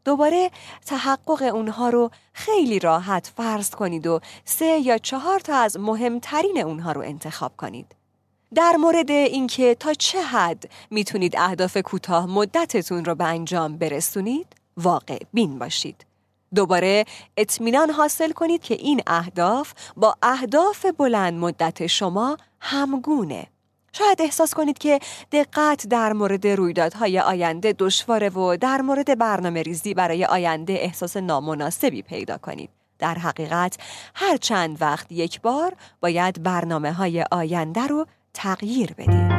دوباره تحقق اونها رو خیلی راحت فرض کنید و 3 یا 4 تا از مهمترین اونها رو انتخاب کنید. در مورد اینکه تا چه حد میتونید اهداف کوتاه مدتتون رو به انجام برسونید، واقع بین باشید. دوباره اطمینان حاصل کنید که این اهداف با اهداف بلند مدت شما همگونه. شاید احساس کنید که دقت در مورد رویدادهای آینده دشواره و در مورد برنامه ریزی برای آینده احساس نامناسبی پیدا کنید. در حقیقت هر چند وقت یک بار باید برنامه‌های آینده رو تغییر بدید.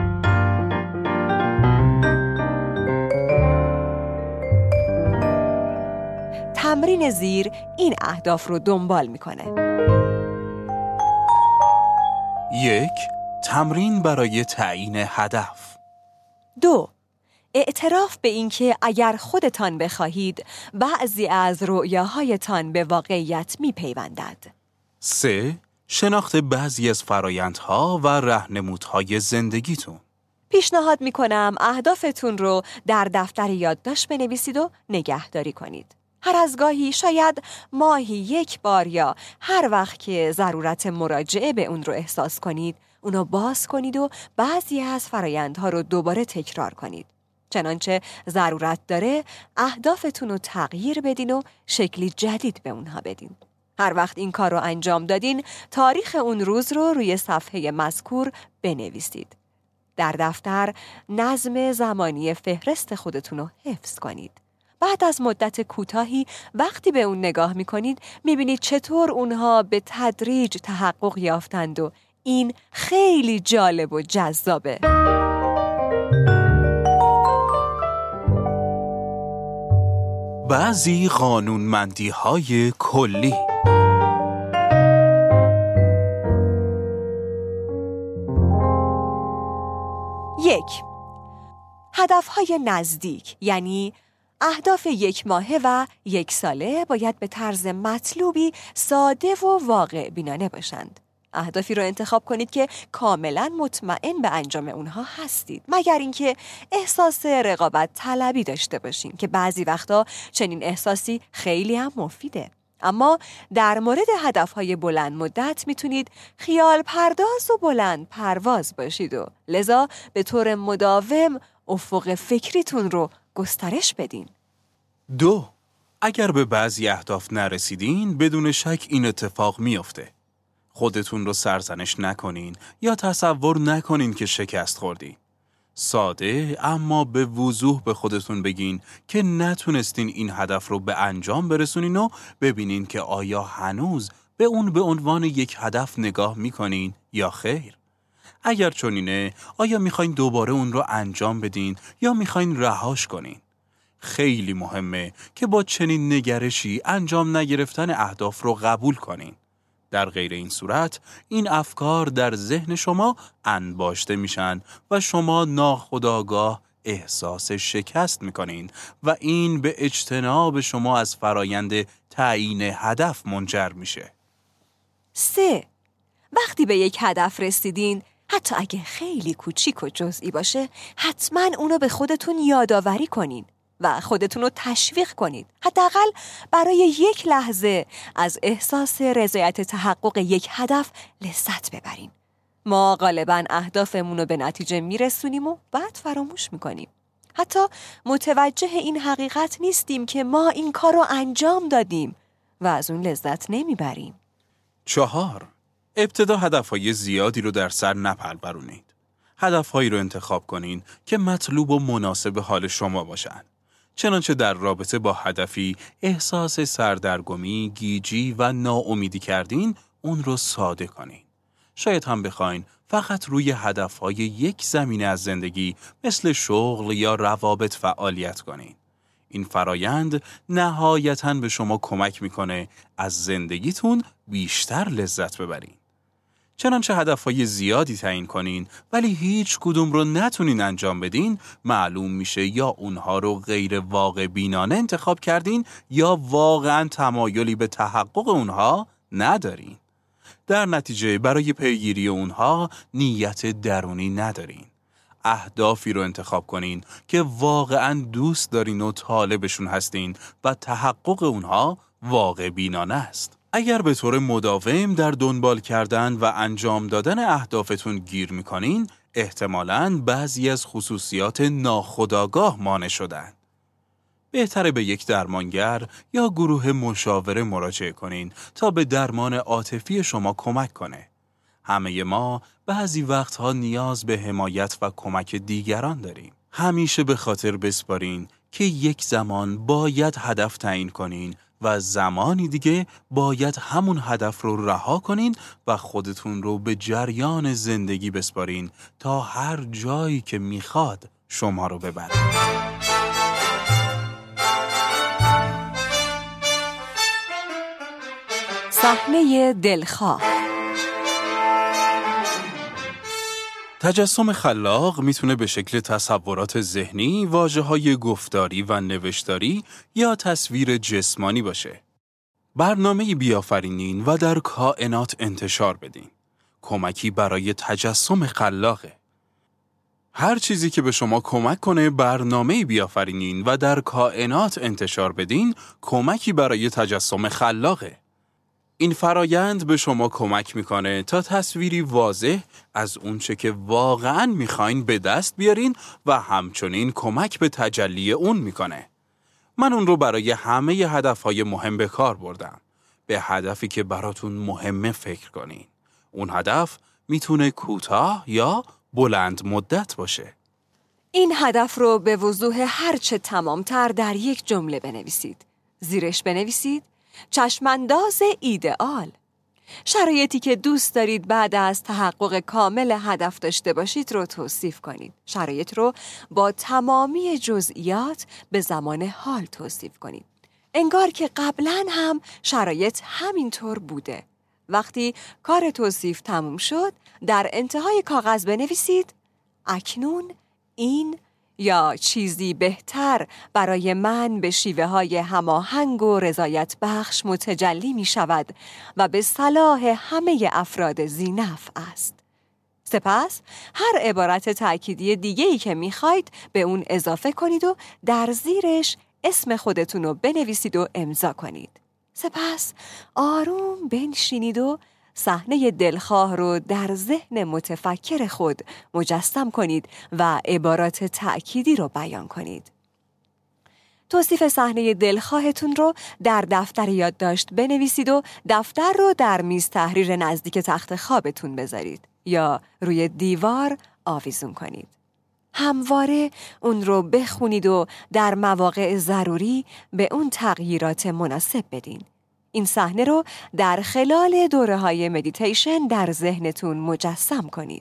تمرین زیر این اهداف رو دنبال میکنه. 1. تمرین برای تعیین هدف. 2. اعتراف به اینکه اگر خودتان بخواهید بعضی از رؤیاهایتان به واقعیت میپیوندد. 3. شناخت بعضی از فرایندها و راهنمودهای زندگیتون. پیشنهاد میکنم اهدافتون رو در دفتر یادداشت بنویسید و نگهداری کنید. هر از گاهی شاید ماهی 1 بار یا هر وقت که ضرورت مراجعه به اون رو احساس کنید، اونو باز کنید و بعضی از فرایندها رو دوباره تکرار کنید. چنانچه ضرورت داره اهدافتون رو تغییر بدین و شکلی جدید به اونها بدین. هر وقت این کار رو انجام دادین، تاریخ اون روز رو روی صفحه مذکور بنویسید. در دفتر نظم زمانی فهرست خودتون رو حفظ کنید. بعد از مدت کوتاهی وقتی به اون نگاه میکنید میبینید چطور اونها به تدریج تحقق یافتند و این خیلی جالب و جذابه. بعضی قانونمندی‌های کلی. 1. هدفهای نزدیک، یعنی اهداف 1 ماهه و 1 ساله باید به طرز مطلوبی ساده و واقع بینانه باشند. اهدافی رو انتخاب کنید که کاملا مطمئن به انجام اونها هستید، مگر اینکه احساس رقابت طلبی داشته باشین که بعضی وقتا چنین احساسی خیلی هم مفیده. اما در مورد هدفهای بلند مدت میتونید خیال پرداز و بلند پرواز باشید و لذا به طور مداوم افق فکریتون رو گسترش بدین. 2. اگر به بعضی اهداف نرسیدین، بدون شک این اتفاق میفته. خودتون رو سرزنش نکنین یا تصور نکنین که شکست خوردین. ساده اما به وضوح به خودتون بگین که نتونستین این هدف رو به انجام برسونین و ببینین که آیا هنوز به اون به عنوان یک هدف نگاه میکنین یا خیر. اگر چنینه، آیا میخواین دوباره اون رو انجام بدین یا میخواین رهاش کنین؟ خیلی مهمه که با چنین نگرشی انجام نگرفتن اهداف رو قبول کنین. در غیر این صورت، این افکار در ذهن شما انباشته میشن و شما ناخودآگاه احساس شکست میکنین و این به اجتناب شما از فرایند تعیین هدف منجر میشه. 3. وقتی به یک هدف رسیدین، حتی اگه خیلی کوچیک و جزئی باشه، حتما اونو به خودتون یادآوری کنین و خودتون رو تشویق کنید. حداقل برای 1 لحظه از احساس رضایت تحقق یک هدف لذت ببرین. ما غالباً اهدافمون رو به نتیجه میرسونیم و بعد فراموش میکنیم. حتی متوجه این حقیقت نیستیم که ما این کار رو انجام دادیم و از اون لذت نمیبریم. 4. ابتدا هدفهای زیادی رو در سر نپرورونید. هدفهایی رو انتخاب کنین که مطلوب و مناسب حال شما باشن. چنانچه در رابطه با هدفی احساس سردرگمی، گیجی و ناامیدی کردین، اون رو ساده کنین. شاید هم بخواین فقط روی هدفهای یک زمینه از زندگی مثل شغل یا روابط فعالیت کنین. این فرایند نهایتاً به شما کمک میکنه از زندگیتون بیشتر لذت ببرین. چنانچه هدفهای زیادی تعیین کنین ولی هیچ کدوم رو نتونین انجام بدین، معلوم میشه یا اونها رو غیر واقع بینانه انتخاب کردین یا واقعاً تمایلی به تحقق اونها ندارین. در نتیجه برای پیگیری اونها نیت درونی ندارین. اهدافی رو انتخاب کنین که واقعاً دوست دارین و طالبشون هستین و تحقق اونها واقع بینانه است. اگر به طور مداوم در دنبال کردن و انجام دادن اهدافتون گیر میکنین، احتمالاً بعضی از خصوصیات ناخودآگاه مانع شدن. بهتره به یک درمانگر یا گروه مشاوره مراجعه کنین تا به درمان عاطفی شما کمک کنه. همه ما بعضی وقتها نیاز به حمایت و کمک دیگران داریم. همیشه به خاطر بسپارین که یک زمان باید هدف تعیین کنین و زمانی دیگه باید همون هدف رو رها کنین و خودتون رو به جریان زندگی بسپارین تا هر جایی که میخواد شما رو ببره. صحنه دلخواه. تجسم خلاق میتونه به شکل تصورات ذهنی، واژه‌های گفتاری و نوشتاری یا تصویر جسمانی باشه. برنامه‌ای بیافرینین و در کائنات انتشار بدین. کمکی برای تجسم خلاقه. هر چیزی که به شما کمک کنه برنامه‌ای بیافرینین و در کائنات انتشار بدین، کمکی برای تجسم خلاقه. این فرایند به شما کمک میکنه تا تصویری واضح از اونچه که واقعاً میخواین به دست بیارین و همچنین کمک به تجلی اون میکنه. من اون رو برای همه هدفهای مهم به کار بردم. به هدفی که براتون مهمه فکر کنین. اون هدف میتونه کوتاه یا بلند مدت باشه. این هدف رو به وضوح هرچه تمامتر در یک جمله بنویسید. زیرش بنویسید چشمانداز ایدئال. شرایطی که دوست دارید بعد از تحقق کامل هدف داشته باشید رو توصیف کنید. شرایط رو با تمامی جزئیات به زمان حال توصیف کنید. انگار که قبلاً هم شرایط همینطور بوده. وقتی کار توصیف تموم شد، در انتهای کاغذ بنویسید اکنون این یا چیزی بهتر برای من به شیوه‌های هماهنگ و رضایت بخش متجلی می شود و به صلاح همه افراد ذی‌نفع است. سپس هر عبارت تأکیدی دیگه‌ای که می خواید به اون اضافه کنید و در زیرش اسم خودتون رو بنویسید و امضا کنید. سپس آروم بنشینید و صحنه دلخواه رو در ذهن متفکر خود مجسم کنید و عبارات تأکیدی رو بیان کنید. توصیف صحنه دلخواهتون رو در دفتر یادداشت بنویسید و دفتر رو در میز تحریر نزدیک تخت خوابتون بذارید یا روی دیوار آویزون کنید. همواره اون رو بخونید و در مواقع ضروری به اون تغییرات مناسب بدین. این صحنه رو در خلال دوره‌های مدیتیشن در ذهنتون مجسم کنید.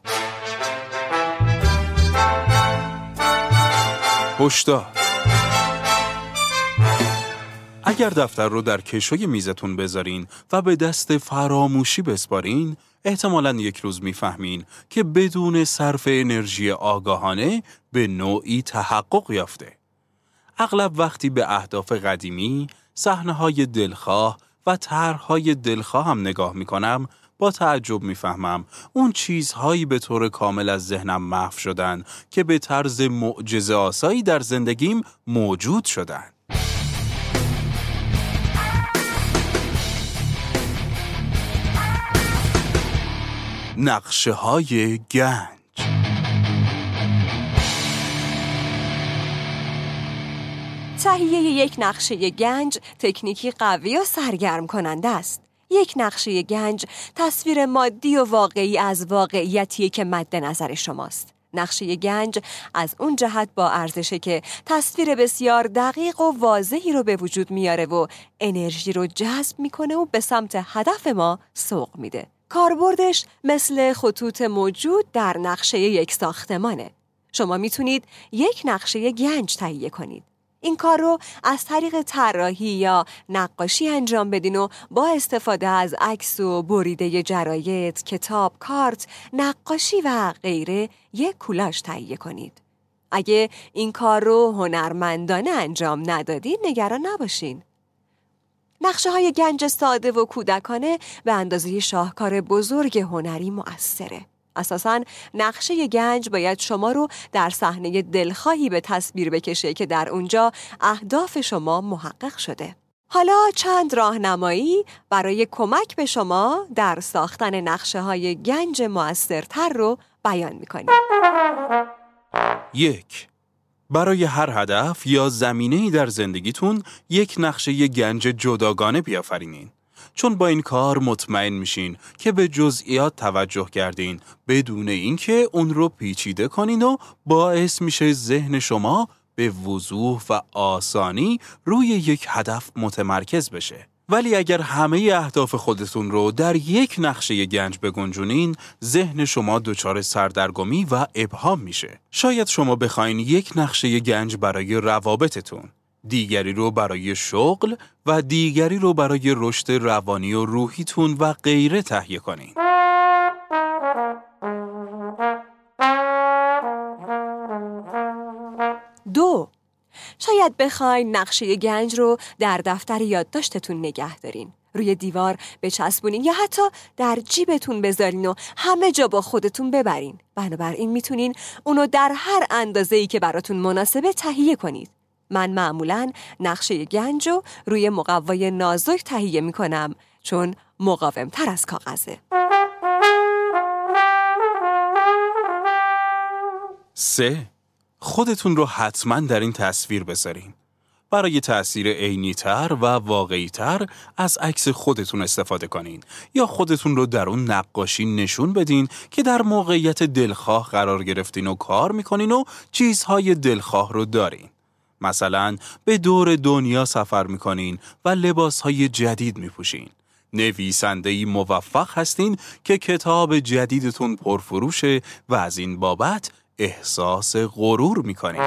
هشدار: اگر دفتر رو در کشوی میزتون بذارین و به دست فراموشی بسپارین، احتمالاً یک روز میفهمین که بدون صرف انرژی آگاهانه به نوعی تحقق یافته. اغلب وقتی به اهداف قدیمی، صحنه‌های دلخواه و طرح‌های دلخواه هم نگاه میکنم، با تعجب میفهمم اون چیزهایی به طور کامل از ذهنم محو شدن که به طرز معجزه‌آسایی در زندگیم موجود شدن. نقشه‌های گنج. تهیه یک نقشه گنج تکنیکی قوی و سرگرم کننده است. یک نقشه گنج تصویر مادی و واقعی از واقعیتی که مد نظر شماست. نقشه گنج از اون جهت با ارزشه که تصویر بسیار دقیق و واضحی رو به وجود میاره و انرژی رو جذب میکنه و به سمت هدف ما سوق میده. کاربردش مثل خطوط موجود در نقشه یک ساختمانه. شما میتونید یک نقشه گنج تهیه کنید. این کار رو از طریق طراحی یا نقاشی انجام بدین و با استفاده از عکس و بریده جراید، کتاب، کارت، نقاشی و غیره یک کولاژ تهیه کنید. اگه این کار رو هنرمندانه انجام ندادین نگران نباشین. نقشه‌های گنج ساده و کودکانه به اندازه شاهکار بزرگ هنری مؤثره. اساساً نقشه گنج باید شما رو در صحنه دلخواهی به تصویر بکشه که در اونجا اهداف شما محقق شده. حالا چند راهنمایی برای کمک به شما در ساختن نقشه‌های گنج مؤثرتر رو بیان می‌کنیم. 1. برای هر هدف یا زمینه‌ای در زندگیتون یک نقشه گنج جداگانه بیافرینین. چون با این کار مطمئن میشین که به جزئیات توجه کردین بدون اینکه اون رو پیچیده کنین و باعث میشه ذهن شما به وضوح و آسانی روی یک هدف متمرکز بشه. ولی اگر همه اهداف خودتون رو در یک نقشه گنج بگنجونین، ذهن شما دچار سردرگمی و ابهام میشه. شاید شما بخواین یک نقشه گنج برای روابطتون، دیگری رو برای شغل و دیگری رو برای رشد روانی و روحیتون و غیره تهیه کنین. 2. شاید بخواین نقشه گنج رو در دفتر یادداشتتون نگه دارین، روی دیوار بچسبونین یا حتی در جیبتون بذارین و همه جا با خودتون ببرین. بنابراین میتونین اونو در هر اندازه‌ای که براتون مناسبه تهیه کنید. من معمولاً نقشه گنج رو روی مقوای نازک تهیه میکنم چون مقاوم‌تر از کاغذه. 3. خودتون رو حتما در این تصویر بذارین. برای تأثیر عینی‌تر و واقعی‌تر از عکس خودتون استفاده کنین یا خودتون رو در اون نقاشی نشون بدین که در موقعیت دلخواه قرار گرفتین و کار میکنین و چیزهای دلخواه رو دارین. مثلا به دور دنیا سفر میکنین و لباسهای جدید میپوشین. نویسنده‌ای موفق هستین که کتاب جدیدتون پرفروشه و از این بابت احساس غرور میکنین.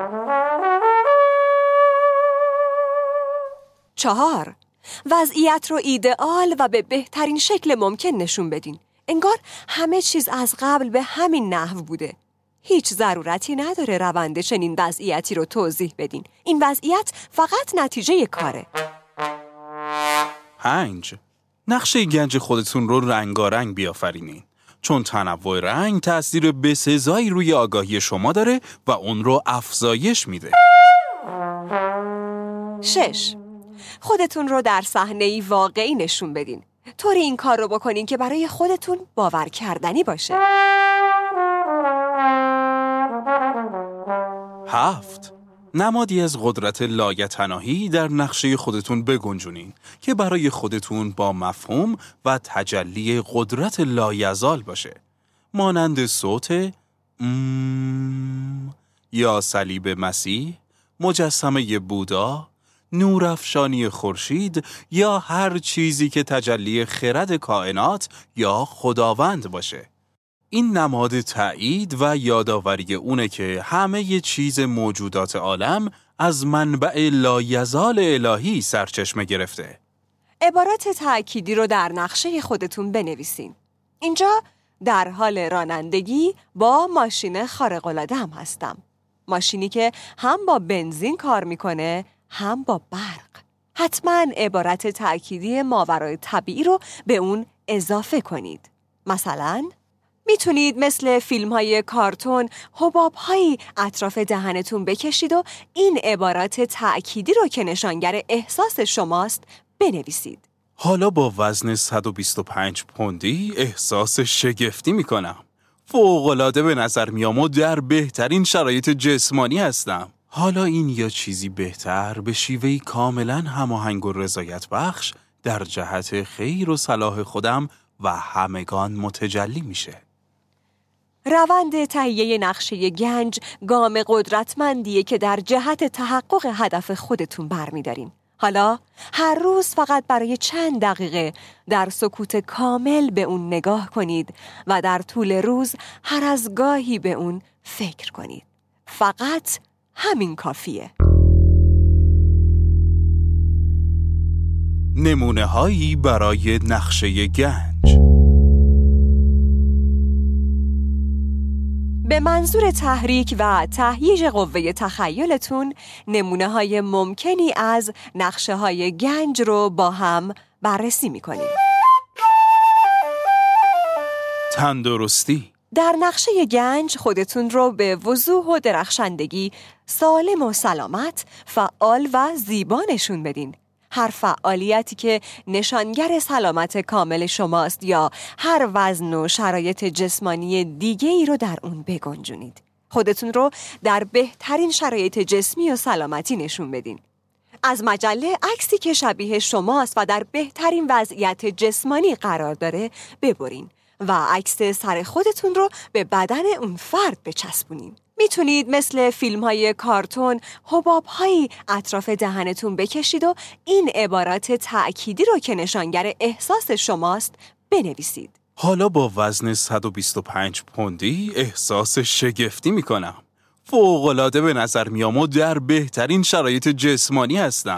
4. وضعیت رو ایدئال و به بهترین شکل ممکن نشون بدین. انگار همه چیز از قبل به همین نحو بوده. هیچ ضرورتی نداره روند چنین وضعیتی رو توضیح بدین. این وضعیت فقط نتیجه کاره. 5. نقشه گنج خودتون رو رنگارنگ بیافرینین. چون تنوع رنگ تأثیر بسزایی روی آگاهی شما داره و اون رو افزایش میده. 6. خودتون رو در صحنه‌ای واقعی نشون بدین. طوری این کار رو بکنین که برای خودتون باور کردنی باشه. 7. نمادی از قدرت لایتناهی در نقشه خودتون بگنجونین که برای خودتون با مفهوم و تجلی قدرت لایزال باشه. مانند صوت یا صلیب مسیح، مجسمه بودا، نورافشانی خورشید یا هر چیزی که تجلی خرد کائنات یا خداوند باشه. این نماد تأیید و یادآوری اونه که همه چیز موجودات عالم از منبع لایزال الهی سرچشمه گرفته. عبارات تأکیدی رو در نقشه خودتون بنویسین. اینجا در حال رانندگی با ماشین خارق‌العاده هم هستم. ماشینی که هم با بنزین کار میکنه هم با برق. حتما عبارت تأکیدی ماورای طبیعی رو به اون اضافه کنید. مثلا میتونید مثل فیلم‌های کارتون حباب‌هایی اطراف دهنتون بکشید و این عبارات تأکیدی رو که نشانگر احساس شماست بنویسید. حالا با وزن 125 پوندی احساس شگفتی میکنم. فوق‌العاده به نظر میام و در بهترین شرایط جسمانی هستم. حالا این یا چیزی بهتر به شیوهی کاملا هماهنگ و رضایت بخش در جهت خیر و صلاح خودم و همگان متجلی میشه. روند تهیه نقشه گنج گام قدرتمندیه که در جهت تحقق هدف خودتون برمی‌دارین. حالا هر روز فقط برای چند دقیقه در سکوت کامل به اون نگاه کنید و در طول روز هر از گاهی به اون فکر کنید. فقط همین کافیه. نمونه‌هایی برای نقشه گنج. به منظور تحریک و تهییج قوه تخیلتون نمونه‌های ممکنی از نقشه‌های گنج رو با هم بررسی می‌کنیم. تندرستی، در نقشه گنج خودتون رو به وضوح و درخشندگی سالم و سلامت، فعال و زیبا نشون بدین. هر فعالیتی که نشانگر سلامت کامل شماست یا هر وزن و شرایط جسمانی دیگه ای رو در اون بگنجونید. خودتون رو در بهترین شرایط جسمی و سلامتی نشون بدین. از مجله عکسی که شبیه شماست و در بهترین وضعیت جسمانی قرار داره ببرین و عکس سر خودتون رو به بدن اون فرد بچسبونین. میتونید مثل فیلم‌های کارتون حباب‌هایی اطراف دهنتون بکشید و این عبارات تأکیدی رو که نشانگر احساس شماست بنویسید. حالا با وزن 125 پوندی احساس شگفتی میکنم. فوق‌العاده به نظر میام و در بهترین شرایط جسمانی هستم.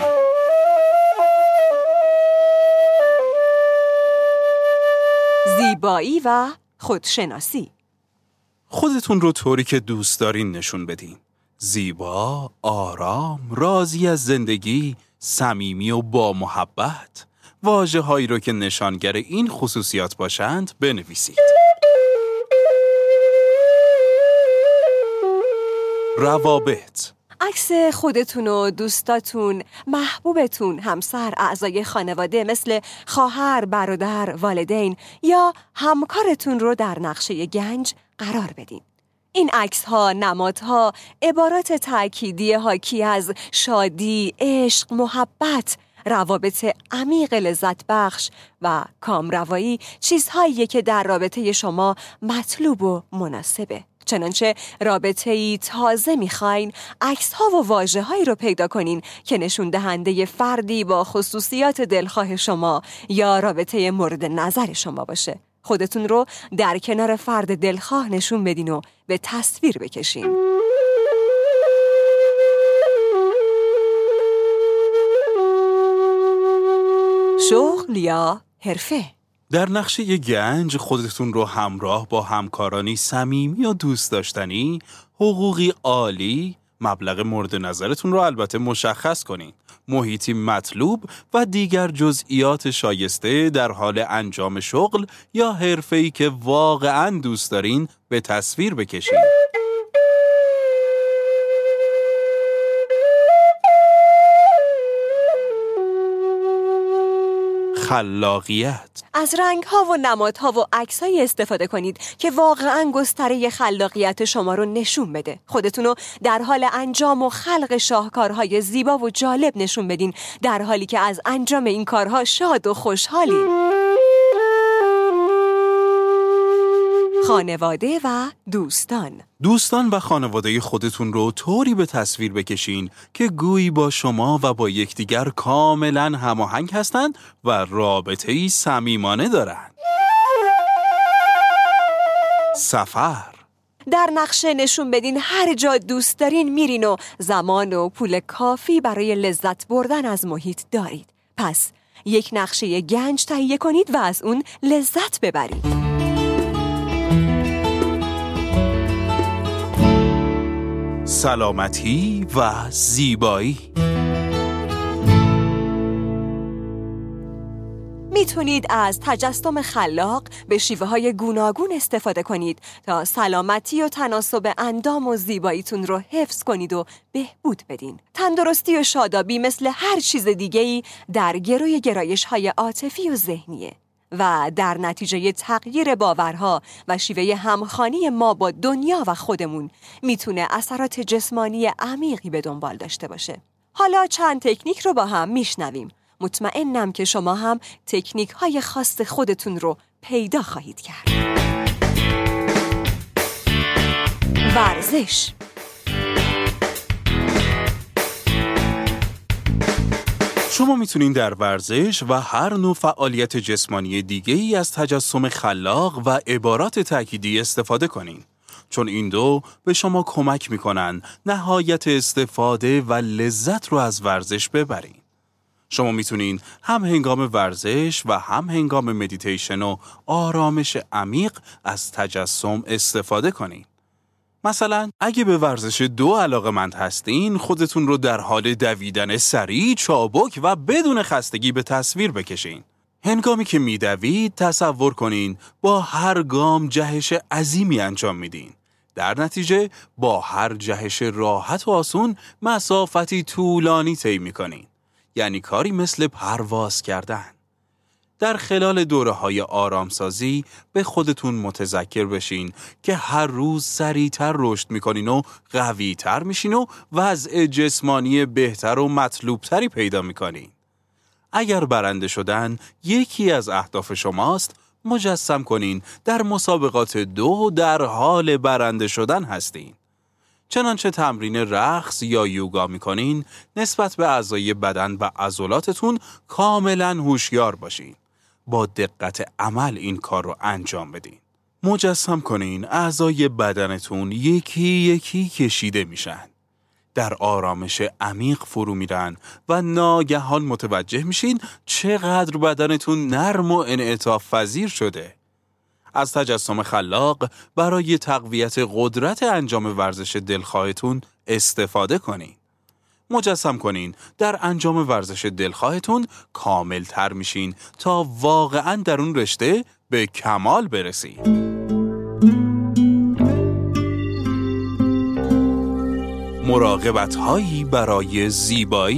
زیبایی و خودشناسی. خودتون رو طوری که دوست دارین نشون بدین. زیبا، آرام، راضی از زندگی، صمیمی و با محبت. واژه‌هایی رو که نشانگر این خصوصیات باشند بنویسید. روابط. عکس خودتون و دوستاتون، محبوبتون، همسر، اعضای خانواده مثل خواهر، برادر، والدین یا همکارتون رو در نقشه گنج قرار بدین. این عکس‌ها، نمادها، عبارات تأکیدی حاکی از شادی، عشق، محبت، روابط عمیق لذت بخش و کامروایی چیزهاییه که در رابطه شما مطلوب و مناسبه. چنانچه رابطه‌ای تازه می‌خواین، عکس‌ها و واژه‌هایی رو پیدا کنین که نشون دهنده فردی با خصوصیات دلخواه شما یا رابطه مورد نظر شما باشه. خودتون رو در کنار فرد دلخواه نشون بدین و به تصویر بکشین. شغل یا حرفه. در نقشه گنج خودتون رو همراه با همکارانی صمیمی و دوست داشتنی، حقوقی عالی، مبلغ مورد نظرتون رو البته مشخص کنین، محیطی مطلوب و دیگر جزئیات شایسته در حال انجام شغل یا حرفه‌ای که واقعاً دوست دارین به تصویر بکشین. خلاقیت. از رنگ‌ها و نمادها و عکس‌هایی استفاده کنید که واقعاً گستره خلاقیت شما رو نشون بده. خودتون رو در حال انجام و خلق شاهکارهای زیبا و جالب نشون بدین، در حالی که از انجام این کارها شاد و خوشحالید. خانواده و دوستان. دوستان و خانواده خودتون رو طوری به تصویر بکشین که گویی با شما و با یکدیگر کاملاً هماهنگ هستند و رابطه‌ای صمیمانه دارند. سفر. در نقشه نشون بدین هر جا دوست دارین میرین و زمان و پول کافی برای لذت بردن از محیط دارید. پس یک نقشه گنج تهیه کنید و از اون لذت ببرید. سلامتی و زیبایی. میتونید از تجسم خلاق به شیوه‌های گوناگون استفاده کنید تا سلامتی و تناسب اندام و زیباییتون رو حفظ کنید و بهبود بدین. تندرستی و شادابی مثل هر چیز دیگه‌ای در گروی گرایش‌های عاطفی و ذهنیه و در نتیجه تغییر باورها و شیوه همخوانی ما با دنیا و خودمون میتونه اثرات جسمانی عمیقی به دنبال داشته باشه. حالا چند تکنیک رو با هم میشنویم. مطمئنم که شما هم تکنیک‌های خاص خودتون رو پیدا خواهید کرد. ورزش. شما میتونین در ورزش و هر نوع فعالیت جسمانی دیگه‌ای از تجسم خلاق و عبارات تأکیدی استفاده کنین، چون این دو به شما کمک میکنن نهایت استفاده و لذت رو از ورزش ببرین. شما میتونین هم هنگام ورزش و هم هنگام مدیتیشن و آرامش عمیق از تجسم استفاده کنین. مثلا اگه به ورزش 2 علاقه‌مند هستین، خودتون رو در حال دویدن سریع، چابک و بدون خستگی به تصویر بکشین. هنگامی که میدوید تصور کنین با هر گام جهش عظیمی انجام میدین. در نتیجه با هر جهش راحت و آسون مسافتی طولانی طی میکنین. یعنی کاری مثل پرواز کردن. در خلال دوره‌های آرامسازی به خودتون متذکر بشین که هر روز سریعتر رشد میکنین و قوی‌تر میشین و وضع جسمانی بهتر و مطلوبتری پیدا میکنین. اگر برنده شدن یکی از اهداف شماست، مجسم کنین در مسابقات 2 در حال برنده شدن هستین. چنانچه تمرین رقص یا یوگا میکنین، نسبت به اعضای بدن و عضلاتتون کاملا هوشیار باشین. با دقت عمل این کار رو انجام بدین. مجسم کنین اعضای بدنتون یکی یکی کشیده میشن. در آرامش عمیق فرو میرن و ناگهان متوجه میشین چقدر بدنتون نرم و انعطاف پذیر شده. از تجسم خلاق برای تقویت قدرت انجام ورزش دلخواهتون استفاده کنین. مجسم کنین در انجام ورزش دلخواهتون کامل تر میشین تا واقعاً در اون رشته به کمال برسین. مراقبت‌هایی برای زیبایی.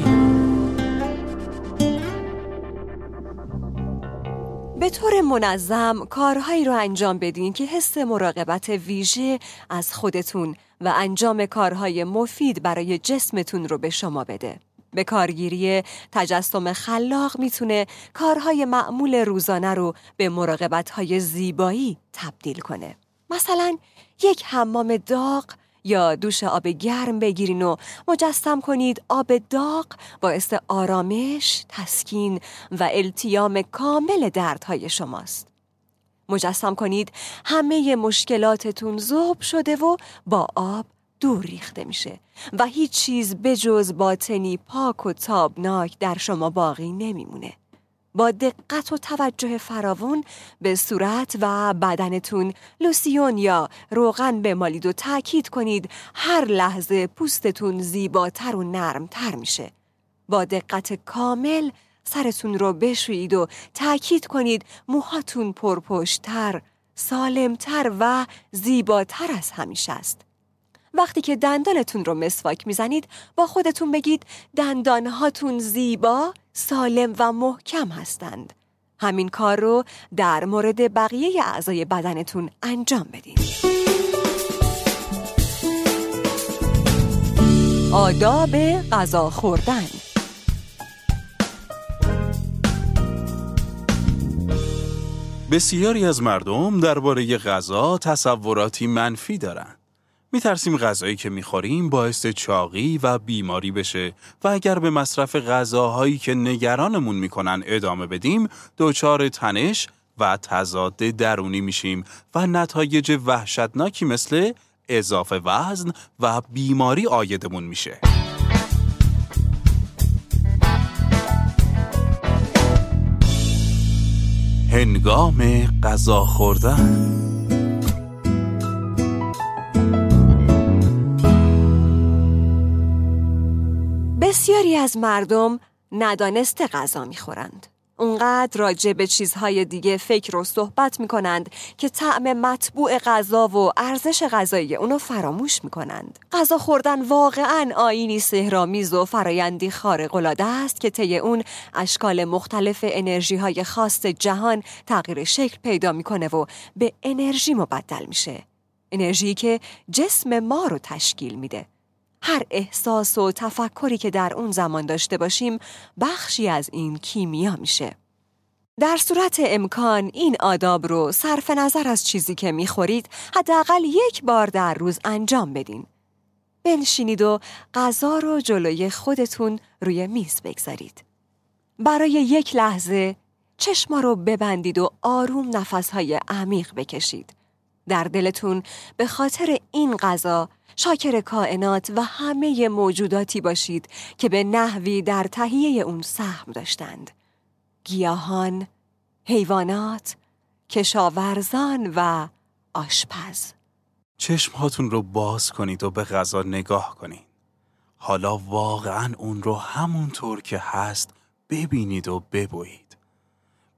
به طور منظم کارهایی رو انجام بدین که حس مراقبت ویژه از خودتون و انجام کارهای مفید برای جسمتون رو به شما بده. به کارگیری تجسم خلاق میتونه کارهای معمول روزانه رو به مراقبت‌های زیبایی تبدیل کنه. مثلا یک حمام داغ یا دوش آب گرم بگیرین و مجسم کنید آب داغ باعث آرامش، تسکین و التیام کامل دردهای شماست. مجسم کنید همه مشکلاتتون ذوب شده و با آب دور ریخته میشه و هیچ چیز بجز باطنی پاک و تابناک در شما باقی نمیمونه. با دقت و توجه فراوان به صورت و بدنتون لوسیون یا روغن بمالید و تأکید کنید هر لحظه پوستتون زیباتر و نرمتر میشه. با دقت کامل سرتون رو بشویید و تأکید کنید موهاتون پرپشت‌تر، سالمتر و زیباتر از همیشه است. وقتی که دندانتون رو مسواک میزنید با خودتون بگید دندانهاتون زیبا، سالم و محکم هستند. همین کار رو در مورد بقیه اعضای بدنتون انجام بدین. آداب غذا خوردن. بسیاری از مردم درباره غذا تصوراتی منفی دارن. میترسیم غذایی که میخوریم باعث چاقی و بیماری بشه و اگر به مصرف غذاهایی که نگرانمون میکنن ادامه بدیم دچار تنش و تضاد درونی میشیم و نتایج وحشتناکی مثل اضافه وزن و بیماری عایدمون میشه. هنگام غذا خوردن. بسیاری از مردم ندانسته غذا میخورند. اونقدر راجع به چیزهای دیگه فکر و صحبت میکنند که طعم مطبوع غذا و ارزش غذایی اونو فراموش میکنند. غذا خوردن واقعاً آیینی سحرآمیز و فرایندی خارق‌العاده است که طی اون اشکال مختلف انرژی‌های خاص جهان تغییر شکل پیدا میکنه و به انرژی مبدل میشه. انرژی که جسم ما رو تشکیل میده. هر احساس و تفکری که در اون زمان داشته باشیم بخشی از این کیمیا میشه. در صورت امکان این آداب رو صرف نظر از چیزی که میخورید حداقل 1 بار در روز انجام بدین. بنشینید و غذا رو جلوی خودتون روی میز بگذارید. برای 1 لحظه چشما رو ببندید و آروم نفسهای عمیق بکشید. در دلتون به خاطر این غذا شاکر کائنات و همه موجوداتی باشید که به نحوی در تهیه اون سهم داشتند. گیاهان، حیوانات، کشاورزان و آشپز. چشمهاتون رو باز کنید و به غذا نگاه کنید. حالا واقعاً اون رو همونطور که هست ببینید و ببویید.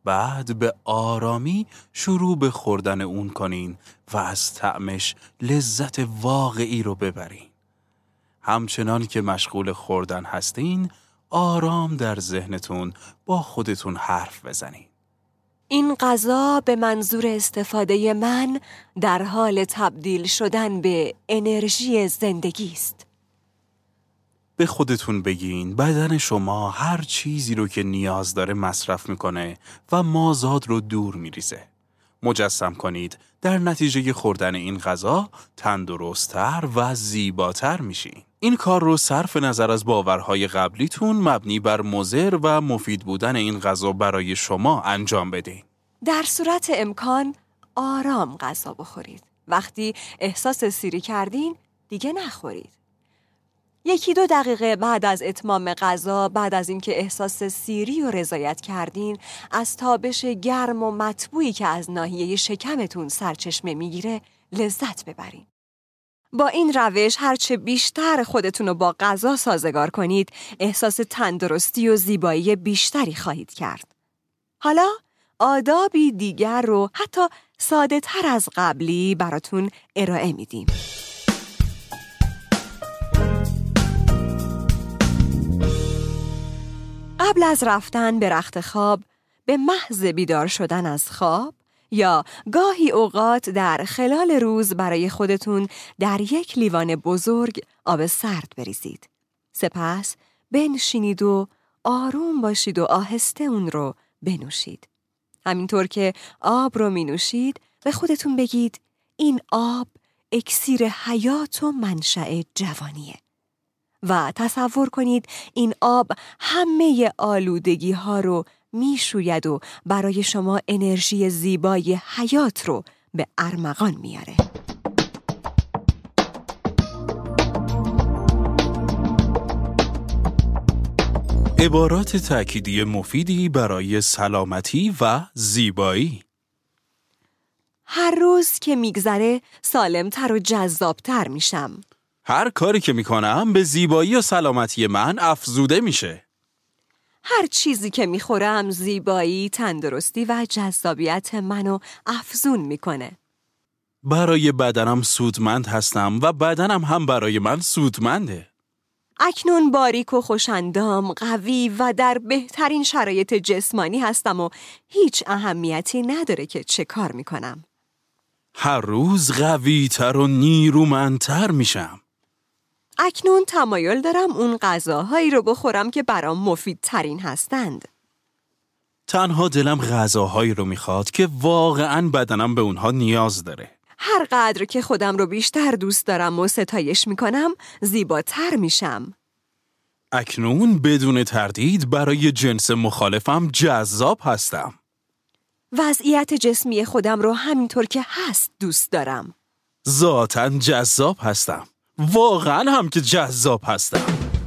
بعد به آرامی شروع به خوردن اون کنین و از طعمش لذت واقعی رو ببرین. همچنان که مشغول خوردن هستین، آرام در ذهنتون با خودتون حرف بزنین. این غذا به منظور استفاده من در حال تبدیل شدن به انرژی زندگی است. به خودتون بگین بدن شما هر چیزی رو که نیاز داره مصرف میکنه و مازاد رو دور میریزه. مجسم کنید در نتیجه خوردن این غذا تندرست‌تر و زیباتر میشین. این کار رو صرف نظر از باورهای قبلیتون مبنی بر مضر و مفید بودن این غذا برای شما انجام بدین. در صورت امکان آرام غذا بخورید. وقتی احساس سیری کردین دیگه نخورید. 1-2 دقیقه بعد از اتمام غذا، بعد از اینکه احساس سیری و رضایت کردین، از تابش گرم و مطبوعی که از ناحیه شکمتون سرچشمه میگیره لذت ببرین. با این روش هرچه بیشتر خودتون رو با غذا سازگار کنید، احساس تندرستی و زیبایی بیشتری خواهید کرد. حالا آدابی دیگر رو حتی ساده تر از قبلی براتون ارائه میدیم. قبل از رفتن به رخت خواب، به محض بیدار شدن از خواب یا گاهی اوقات در خلال روز برای خودتون در یک لیوان بزرگ آب سرد بریزید. سپس بنشینید و آروم باشید و آهسته اون رو بنوشید. همینطور که آب رو می نوشید به خودتون بگید این آب اکسیر حیات و منشأ جوانیه. و تصور کنید این آب همه آلودگی ها رو می شوید و برای شما انرژی زیبای حیات رو به ارمغان میاره. عبارات تأکیدی مفیدی برای سلامتی و زیبایی. هر روز که میگذره سالمتر و جذابتر میشم. هر کاری که میکنم به زیبایی و سلامتی من افزوده میشه. هر چیزی که میخورم زیبایی، تندرستی و جذابیت منو افزون میکنه. برای بدنم سودمند هستم و بدنم هم برای من سودمنده. اکنون باریک و خوش‌اندام، قوی و در بهترین شرایط جسمانی هستم و هیچ اهمیتی نداره که چه کار میکنم. هر روز قوی‌تر و نیرومندتر میشم. اکنون تمایل دارم اون غذاهایی رو بخورم که برام مفیدترین هستند. تنها دلم غذاهایی رو میخواد که واقعاً بدنم به اونها نیاز داره. هر قدر که خودم رو بیشتر دوست دارم و ستایش میکنم، زیباتر میشم. اکنون بدون تردید برای جنس مخالفم جذاب هستم. وضعیت جسمی خودم رو همینطور که هست دوست دارم. ذاتاً جذاب هستم. واقعاً هم که جذاب هستم.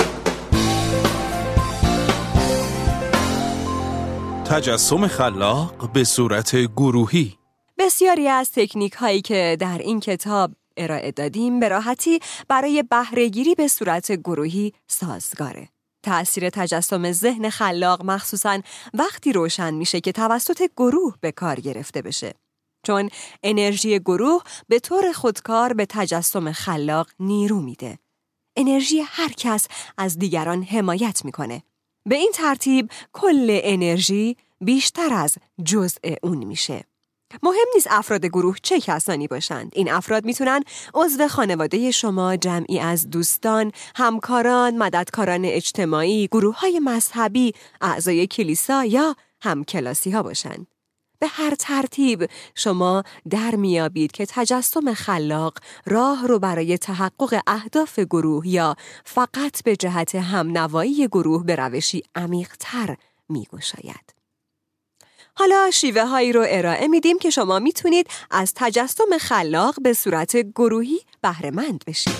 تجسم خلاق به صورت گروهی. بسیاری از تکنیک هایی که در این کتاب ارائه دادیم به راحتی برای بهره‌گیری به صورت گروهی سازگاره. تأثیر تجسم ذهن خلاق مخصوصاً وقتی روشن میشه که توسط گروه به کار گرفته بشه. چون انرژی گروه به طور خودکار به تجسم خلاق نیرو میده. انرژی هر کس از دیگران حمایت میکنه. به این ترتیب کل انرژی بیشتر از جزء اون میشه. مهم نیست افراد گروه چه کسانی باشند. این افراد میتونن عضو خانواده شما، جمعی از دوستان، همکاران، مددکاران اجتماعی، گروه‌های مذهبی، اعضای کلیسا یا همکلاسی ها باشند. به هر ترتیب شما در میابید که تجسم خلاق راه رو برای تحقق اهداف گروه یا فقط به جهت همنوایی گروه به روشی عمیق‌تر میگشاید. حالا شیوه هایی رو ارائه میدیم که شما میتونید از تجسم خلاق به صورت گروهی بهره مند بشید.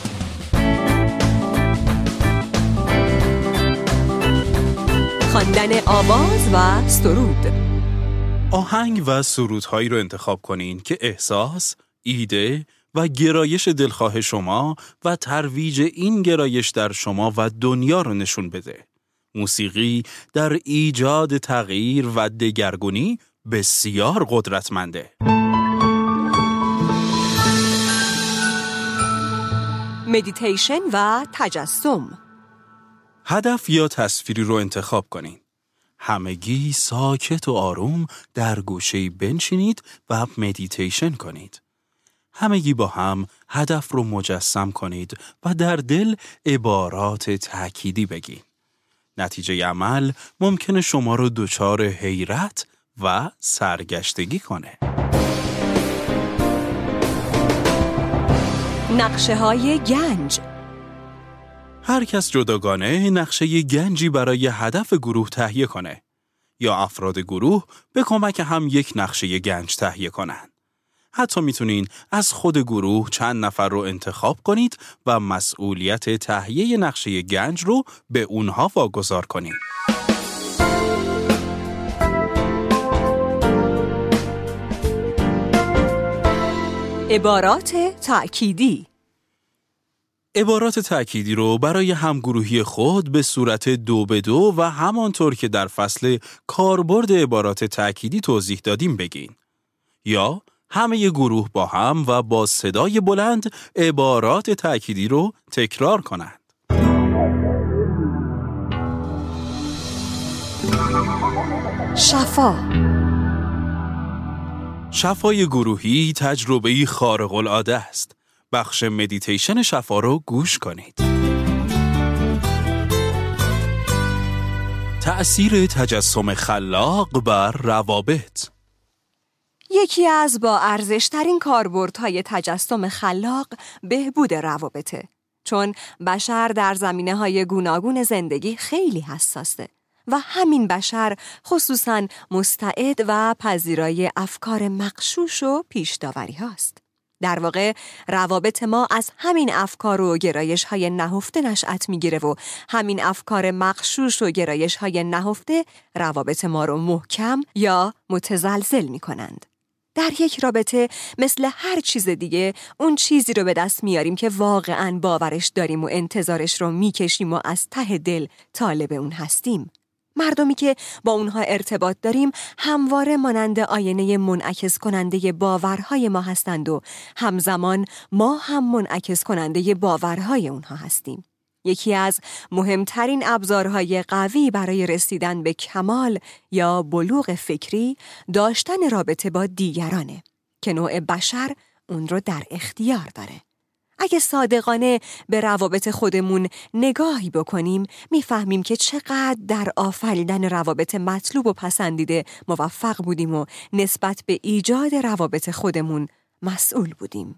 خواندن آواز و سرود. آهنگ و سرودهایی رو انتخاب کنین که احساس، ایده و گرایش دلخواه شما و ترویج این گرایش در شما و دنیا رو نشون بده. موسیقی در ایجاد تغییر و دگرگونی بسیار قدرتمنده. مدیتیشن و تجسم. هدف یا تصویری رو انتخاب کنین. همگی ساکت و آروم در گوشه‌ای بنشینید و مدیتیشن کنید. همگی با هم هدف رو مجسم کنید و در دل عبارات تأکیدی بگین. نتیجه عمل ممکنه شما رو دچار حیرت و سرگشتگی کنه. نقشه‌های گنج. هر کس جداگانه نقشه گنجی برای هدف گروه تهیه کنه یا افراد گروه به کمک هم یک نقشه گنج تهیه کنن. حتی میتونین از خود گروه چند نفر رو انتخاب کنید و مسئولیت تهیه نقشه گنج رو به اونها واگذار کنید. عبارات تأکیدی. عبارات تأکیدی رو برای همگروهی خود به صورت 2 به 2 و همانطور که در فصل کاربرد عبارات تأکیدی توضیح دادیم بگین. یا همه گروه با هم و با صدای بلند عبارات تأکیدی رو تکرار کنند. شفا. شفای گروهی تجربه‌ای خارق‌العاده است. بخش مدیتیشن شفا رو گوش کنید. تأثیر تجسم خلاق بر روابط. یکی از با ارزش‌ترین کاربردهای تجسم خلاق بهبود روابطه، چون بشر در زمینه‌های گوناگون زندگی خیلی حساسه و همین بشر خصوصاً مستعد و پذیرای افکار مغشوش و پیش‌داوری هاست. در واقع روابط ما از همین افکار و گرایش‌های نهفته نشأت می‌گیره و همین افکار مغشوش و گرایش‌های نهفته روابط ما رو محکم یا متزلزل می‌کنند. در یک رابطه مثل هر چیز دیگه اون چیزی رو به دست میاریم که واقعاً باورش داریم و انتظارش رو میکشیم و از ته دل طالب اون هستیم. مردمی که با اونها ارتباط داریم همواره مانند آینه منعکس کننده باورهای ما هستند و همزمان ما هم منعکس کننده باورهای اونها هستیم. یکی از مهمترین ابزارهای قوی برای رسیدن به کمال یا بلوغ فکری داشتن رابطه با دیگرانه که نوع بشر اون رو در اختیار داره. اگه صادقانه به روابط خودمون نگاهی بکنیم میفهمیم که چقدر در آفریدن روابط مطلوب و پسندیده موفق بودیم و نسبت به ایجاد روابط خودمون مسئول بودیم.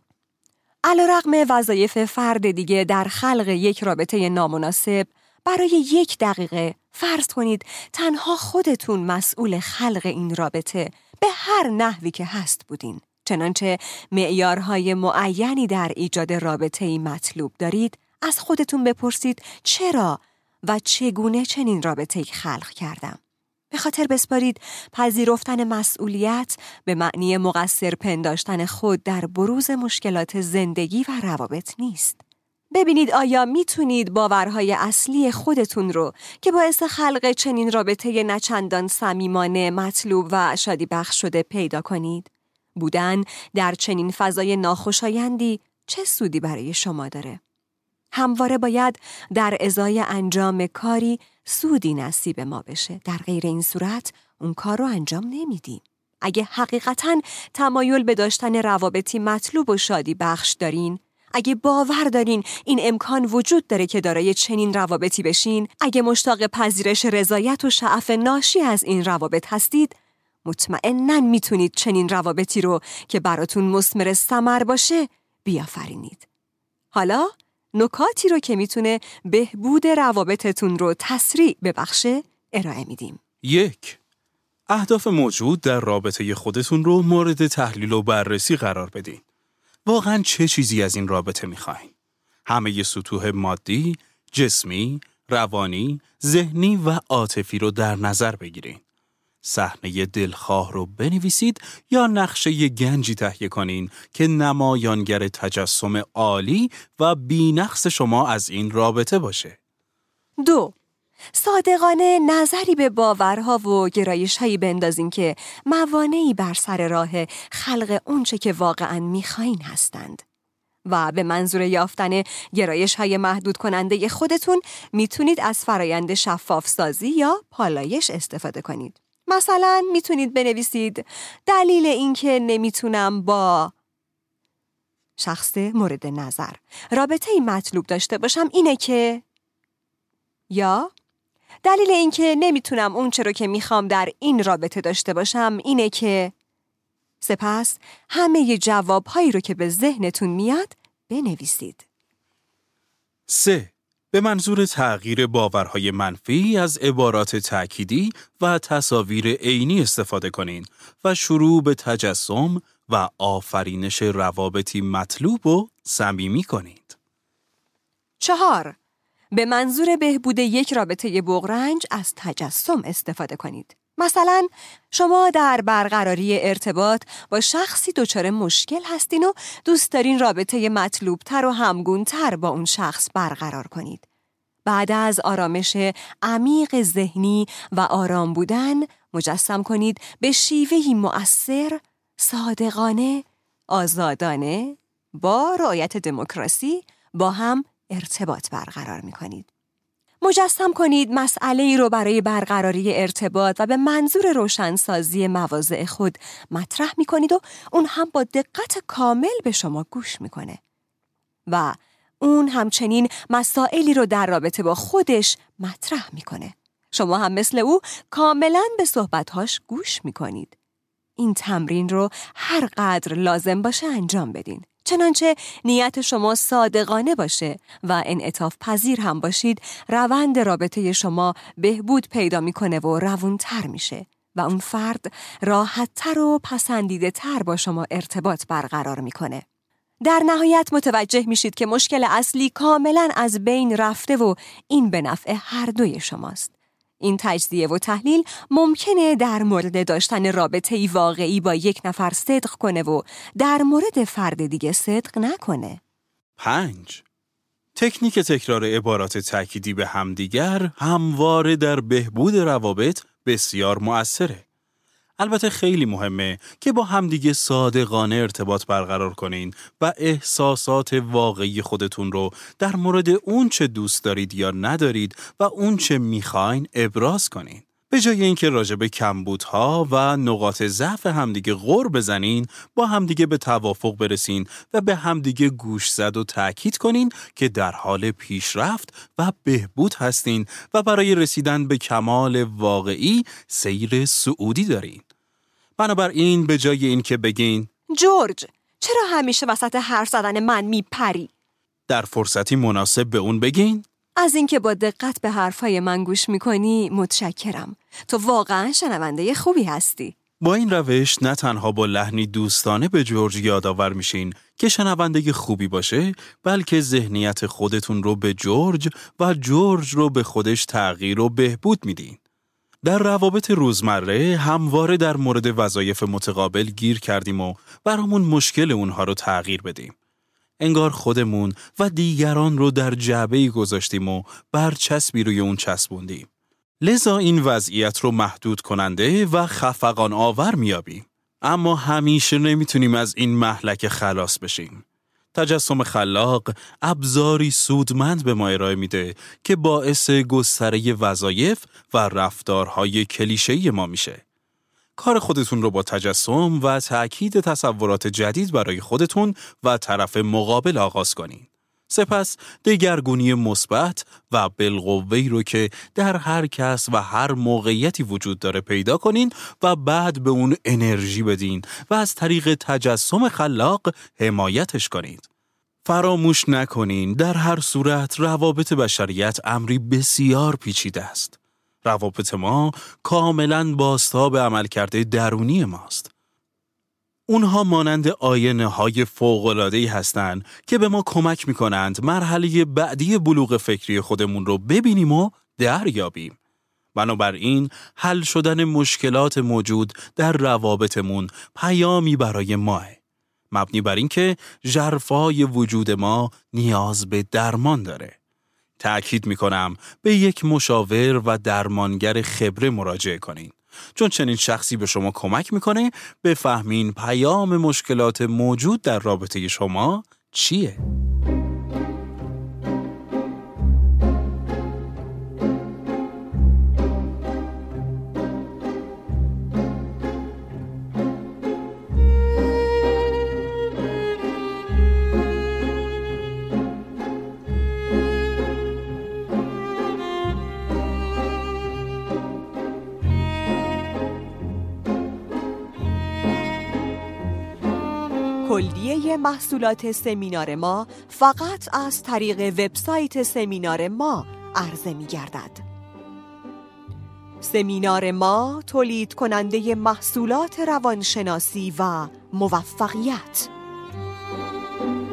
علیرغم وظایف فرد دیگه در خلق یک رابطه نامناسب، برای 1 دقیقه فرض کنید تنها خودتون مسئول خلق این رابطه به هر نحوی که هست بودین. چنانچه معیارهای معینی در ایجاد رابطه‌ای مطلوب دارید، از خودتون بپرسید چرا و چگونه چنین رابطه‌ای خلق کردم. به خاطر بسپارید پذیرفتن مسئولیت به معنی مقصر پنداشتن خود در بروز مشکلات زندگی و روابط نیست. ببینید آیا میتونید باورهای اصلی خودتون رو که باعث خلق چنین رابطه نچندان صمیمانه، مطلوب و شادی بخش شده پیدا کنید؟ بودن در چنین فضای ناخوشایندی چه سودی برای شما داره؟ همواره باید در ازای انجام کاری سودی نصیب ما بشه. در غیر این صورت اون کار رو انجام نمیدیم. اگه حقیقتاً تمایل به داشتن روابطی مطلوب و شادی بخش دارین، اگه باور دارین این امکان وجود داره که دارای چنین روابطی بشین، اگه مشتاق پذیرش رضایت و شعف ناشی از این روابط هستید، مطمئناً میتونید چنین روابطی رو که براتون مثمر ثمر باشه بیافرینید. حالا نکاتی رو که میتونه بهبود روابطتون رو تسریع ببخشه ارائه میدیم. 1. اهداف موجود در رابطه خودتون رو مورد تحلیل و بررسی قرار بدین. واقعاً چه چیزی از این رابطه میخواین؟ همه سطوح مادی، جسمی، روانی، ذهنی و عاطفی رو در نظر بگیرین. صحنه دلخواه رو بنویسید یا نقشه گنجی تهیه کنین که نمایانگر تجسم عالی و بی‌نقص شما از این رابطه باشه. 2. صادقانه نظری به باورها و گرایش‌هایی بندازین که موانعی بر سر راه خلق اونچه که واقعاً می‌خواین هستند. و به منظور یافتن گرایش‌های محدود کننده خودتون میتونید از فرایند شفاف سازی یا پالایش استفاده کنید. مثلا میتونید بنویسید دلیل اینکه نمیتونم با شخص مورد نظر رابطه‌ای مطلوب داشته باشم اینه که، یا دلیل اینکه نمیتونم اون چه رو که میخوام در این رابطه داشته باشم اینه که. سپس همه جوابهایی رو که به ذهنتون میاد بنویسید. 3. به منظور تغییر باورهای منفی از عبارات تأکیدی و تصاویر عینی استفاده کنین و شروع به تجسم و آفرینش روابطی مطلوب و صمیمی کنید. 4. به منظور بهبود یک رابطه بغرنج از تجسم استفاده کنید. مثلا شما در برقراری ارتباط با شخصی دچار مشکل هستین و دوست دارین رابطه مطلوبتر و همگونتر با اون شخص برقرار کنید. بعد از آرامش عمیق ذهنی و آرام بودن مجسم کنید به شیوهی مؤثر، صادقانه، آزادانه، با رعایت دموکراسی با هم ارتباط برقرار می کنید. مجسم کنید مسئله‌ای رو برای برقراری ارتباط و به منظور روشنسازی مواضع خود مطرح می کنید و اون هم با دقت کامل به شما گوش می کنه. و اون همچنین مسائلی رو در رابطه با خودش مطرح می کنه. شما هم مثل او کاملاً به صحبت‌هاش گوش می کنید. این تمرین رو هر قدر لازم باشه انجام بدین. چنانچه نیت شما صادقانه باشه و انعطاف پذیر هم باشید، روند رابطه شما بهبود پیدا میکنه و روونتر میشه و اون فرد راحتتر و پسندیده تر با شما ارتباط برقرار میکنه. در نهایت متوجه میشید که مشکل اصلی کاملا از بین رفته و این به نفع هر دوی شماست. این تجزیه و تحلیل ممکنه در مورد داشتن رابطه‌ای واقعی با یک نفر صدق کنه و در مورد فرد دیگه صدق نکنه. 5. تکنیک تکرار عبارات تأکیدی به همدیگر همواره در بهبود روابط بسیار مؤثره. البته خیلی مهمه که با همدیگه صادقانه ارتباط برقرار کنین و احساسات واقعی خودتون رو در مورد اون چه دوست دارید یا ندارید و اون چه میخواین ابراز کنین. به جای اینکه راجع به کمبودها و نقاط ضعف همدیگه غر بزنین، با همدیگه به توافق برسین و به همدیگه گوش زد و تأکید کنین که در حال پیشرفت و بهبود هستین و برای رسیدن به کمال واقعی سیر صعودی دارین. بنابراین به جای اینکه بگین جورج، چرا همیشه وسط حرف زدن من میپری؟ در فرصتی مناسب به اون بگین از اینکه با دقت به حرفای من گوش میکنی متشکرم. تو واقعا شنونده خوبی هستی. با این روش نه تنها با لحنی دوستانه به جورج یادآور میشین که شنونده خوبی باشه، بلکه ذهنیت خودتون رو به جورج و جورج رو به خودش تغییر و بهبود میدین. در روابط روزمره همواره در مورد وظایف متقابل گیر کردیم و برامون مشکل اونها رو تغییر بدیم. انگار خودمون و دیگران رو در جعبه‌ای گذاشتیم و برچسبی روی اون چسبوندیم. لذا این وضعیت رو محدود کننده و خفقان آور میابیم. اما همیشه نمیتونیم از این مهلک خلاص بشیم. تجسم خلاق ابزاری سودمند به ما ارائه میده که باعث گستره وظایف و رفتارهای کلیشه‌ای ما میشه. کار خودتون رو با تجسم و تأکید تصورات جدید برای خودتون و طرف مقابل آغاز کنین. سپس دگرگونی مثبت و بالقوه‌ای رو که در هر کس و هر موقعیتی وجود داره پیدا کنین و بعد به اون انرژی بدین و از طریق تجسم خلاق حمایتش کنید. فراموش نکنین در هر صورت روابط بشریت امری بسیار پیچیده است. روابط ما کاملاً بازتاب عملکرد درونی ماست. اونها مانند آینه‌های فوق‌العاده‌ای هستند که به ما کمک می‌کنند مرحله بعدی بلوغ فکری خودمون رو ببینیم و دریابیم. بنابراین حل شدن مشکلات موجود در روابطمون پیامی برای ماه، مبنی بر این که ژرفای وجود ما نیاز به درمان داره. تأکید می‌کنم به یک مشاور و درمانگر خبره مراجعه کنین. چون چنین شخصی به شما کمک می‌کنه بفهمین پیام مشکلات موجود در رابطه شما چیه. کلیه محصولات سمینار ما فقط از طریق وبسایت سمینار ما عرضه می گردد. سمینار ما تولید کننده محصولات روانشناسی و موفقیت.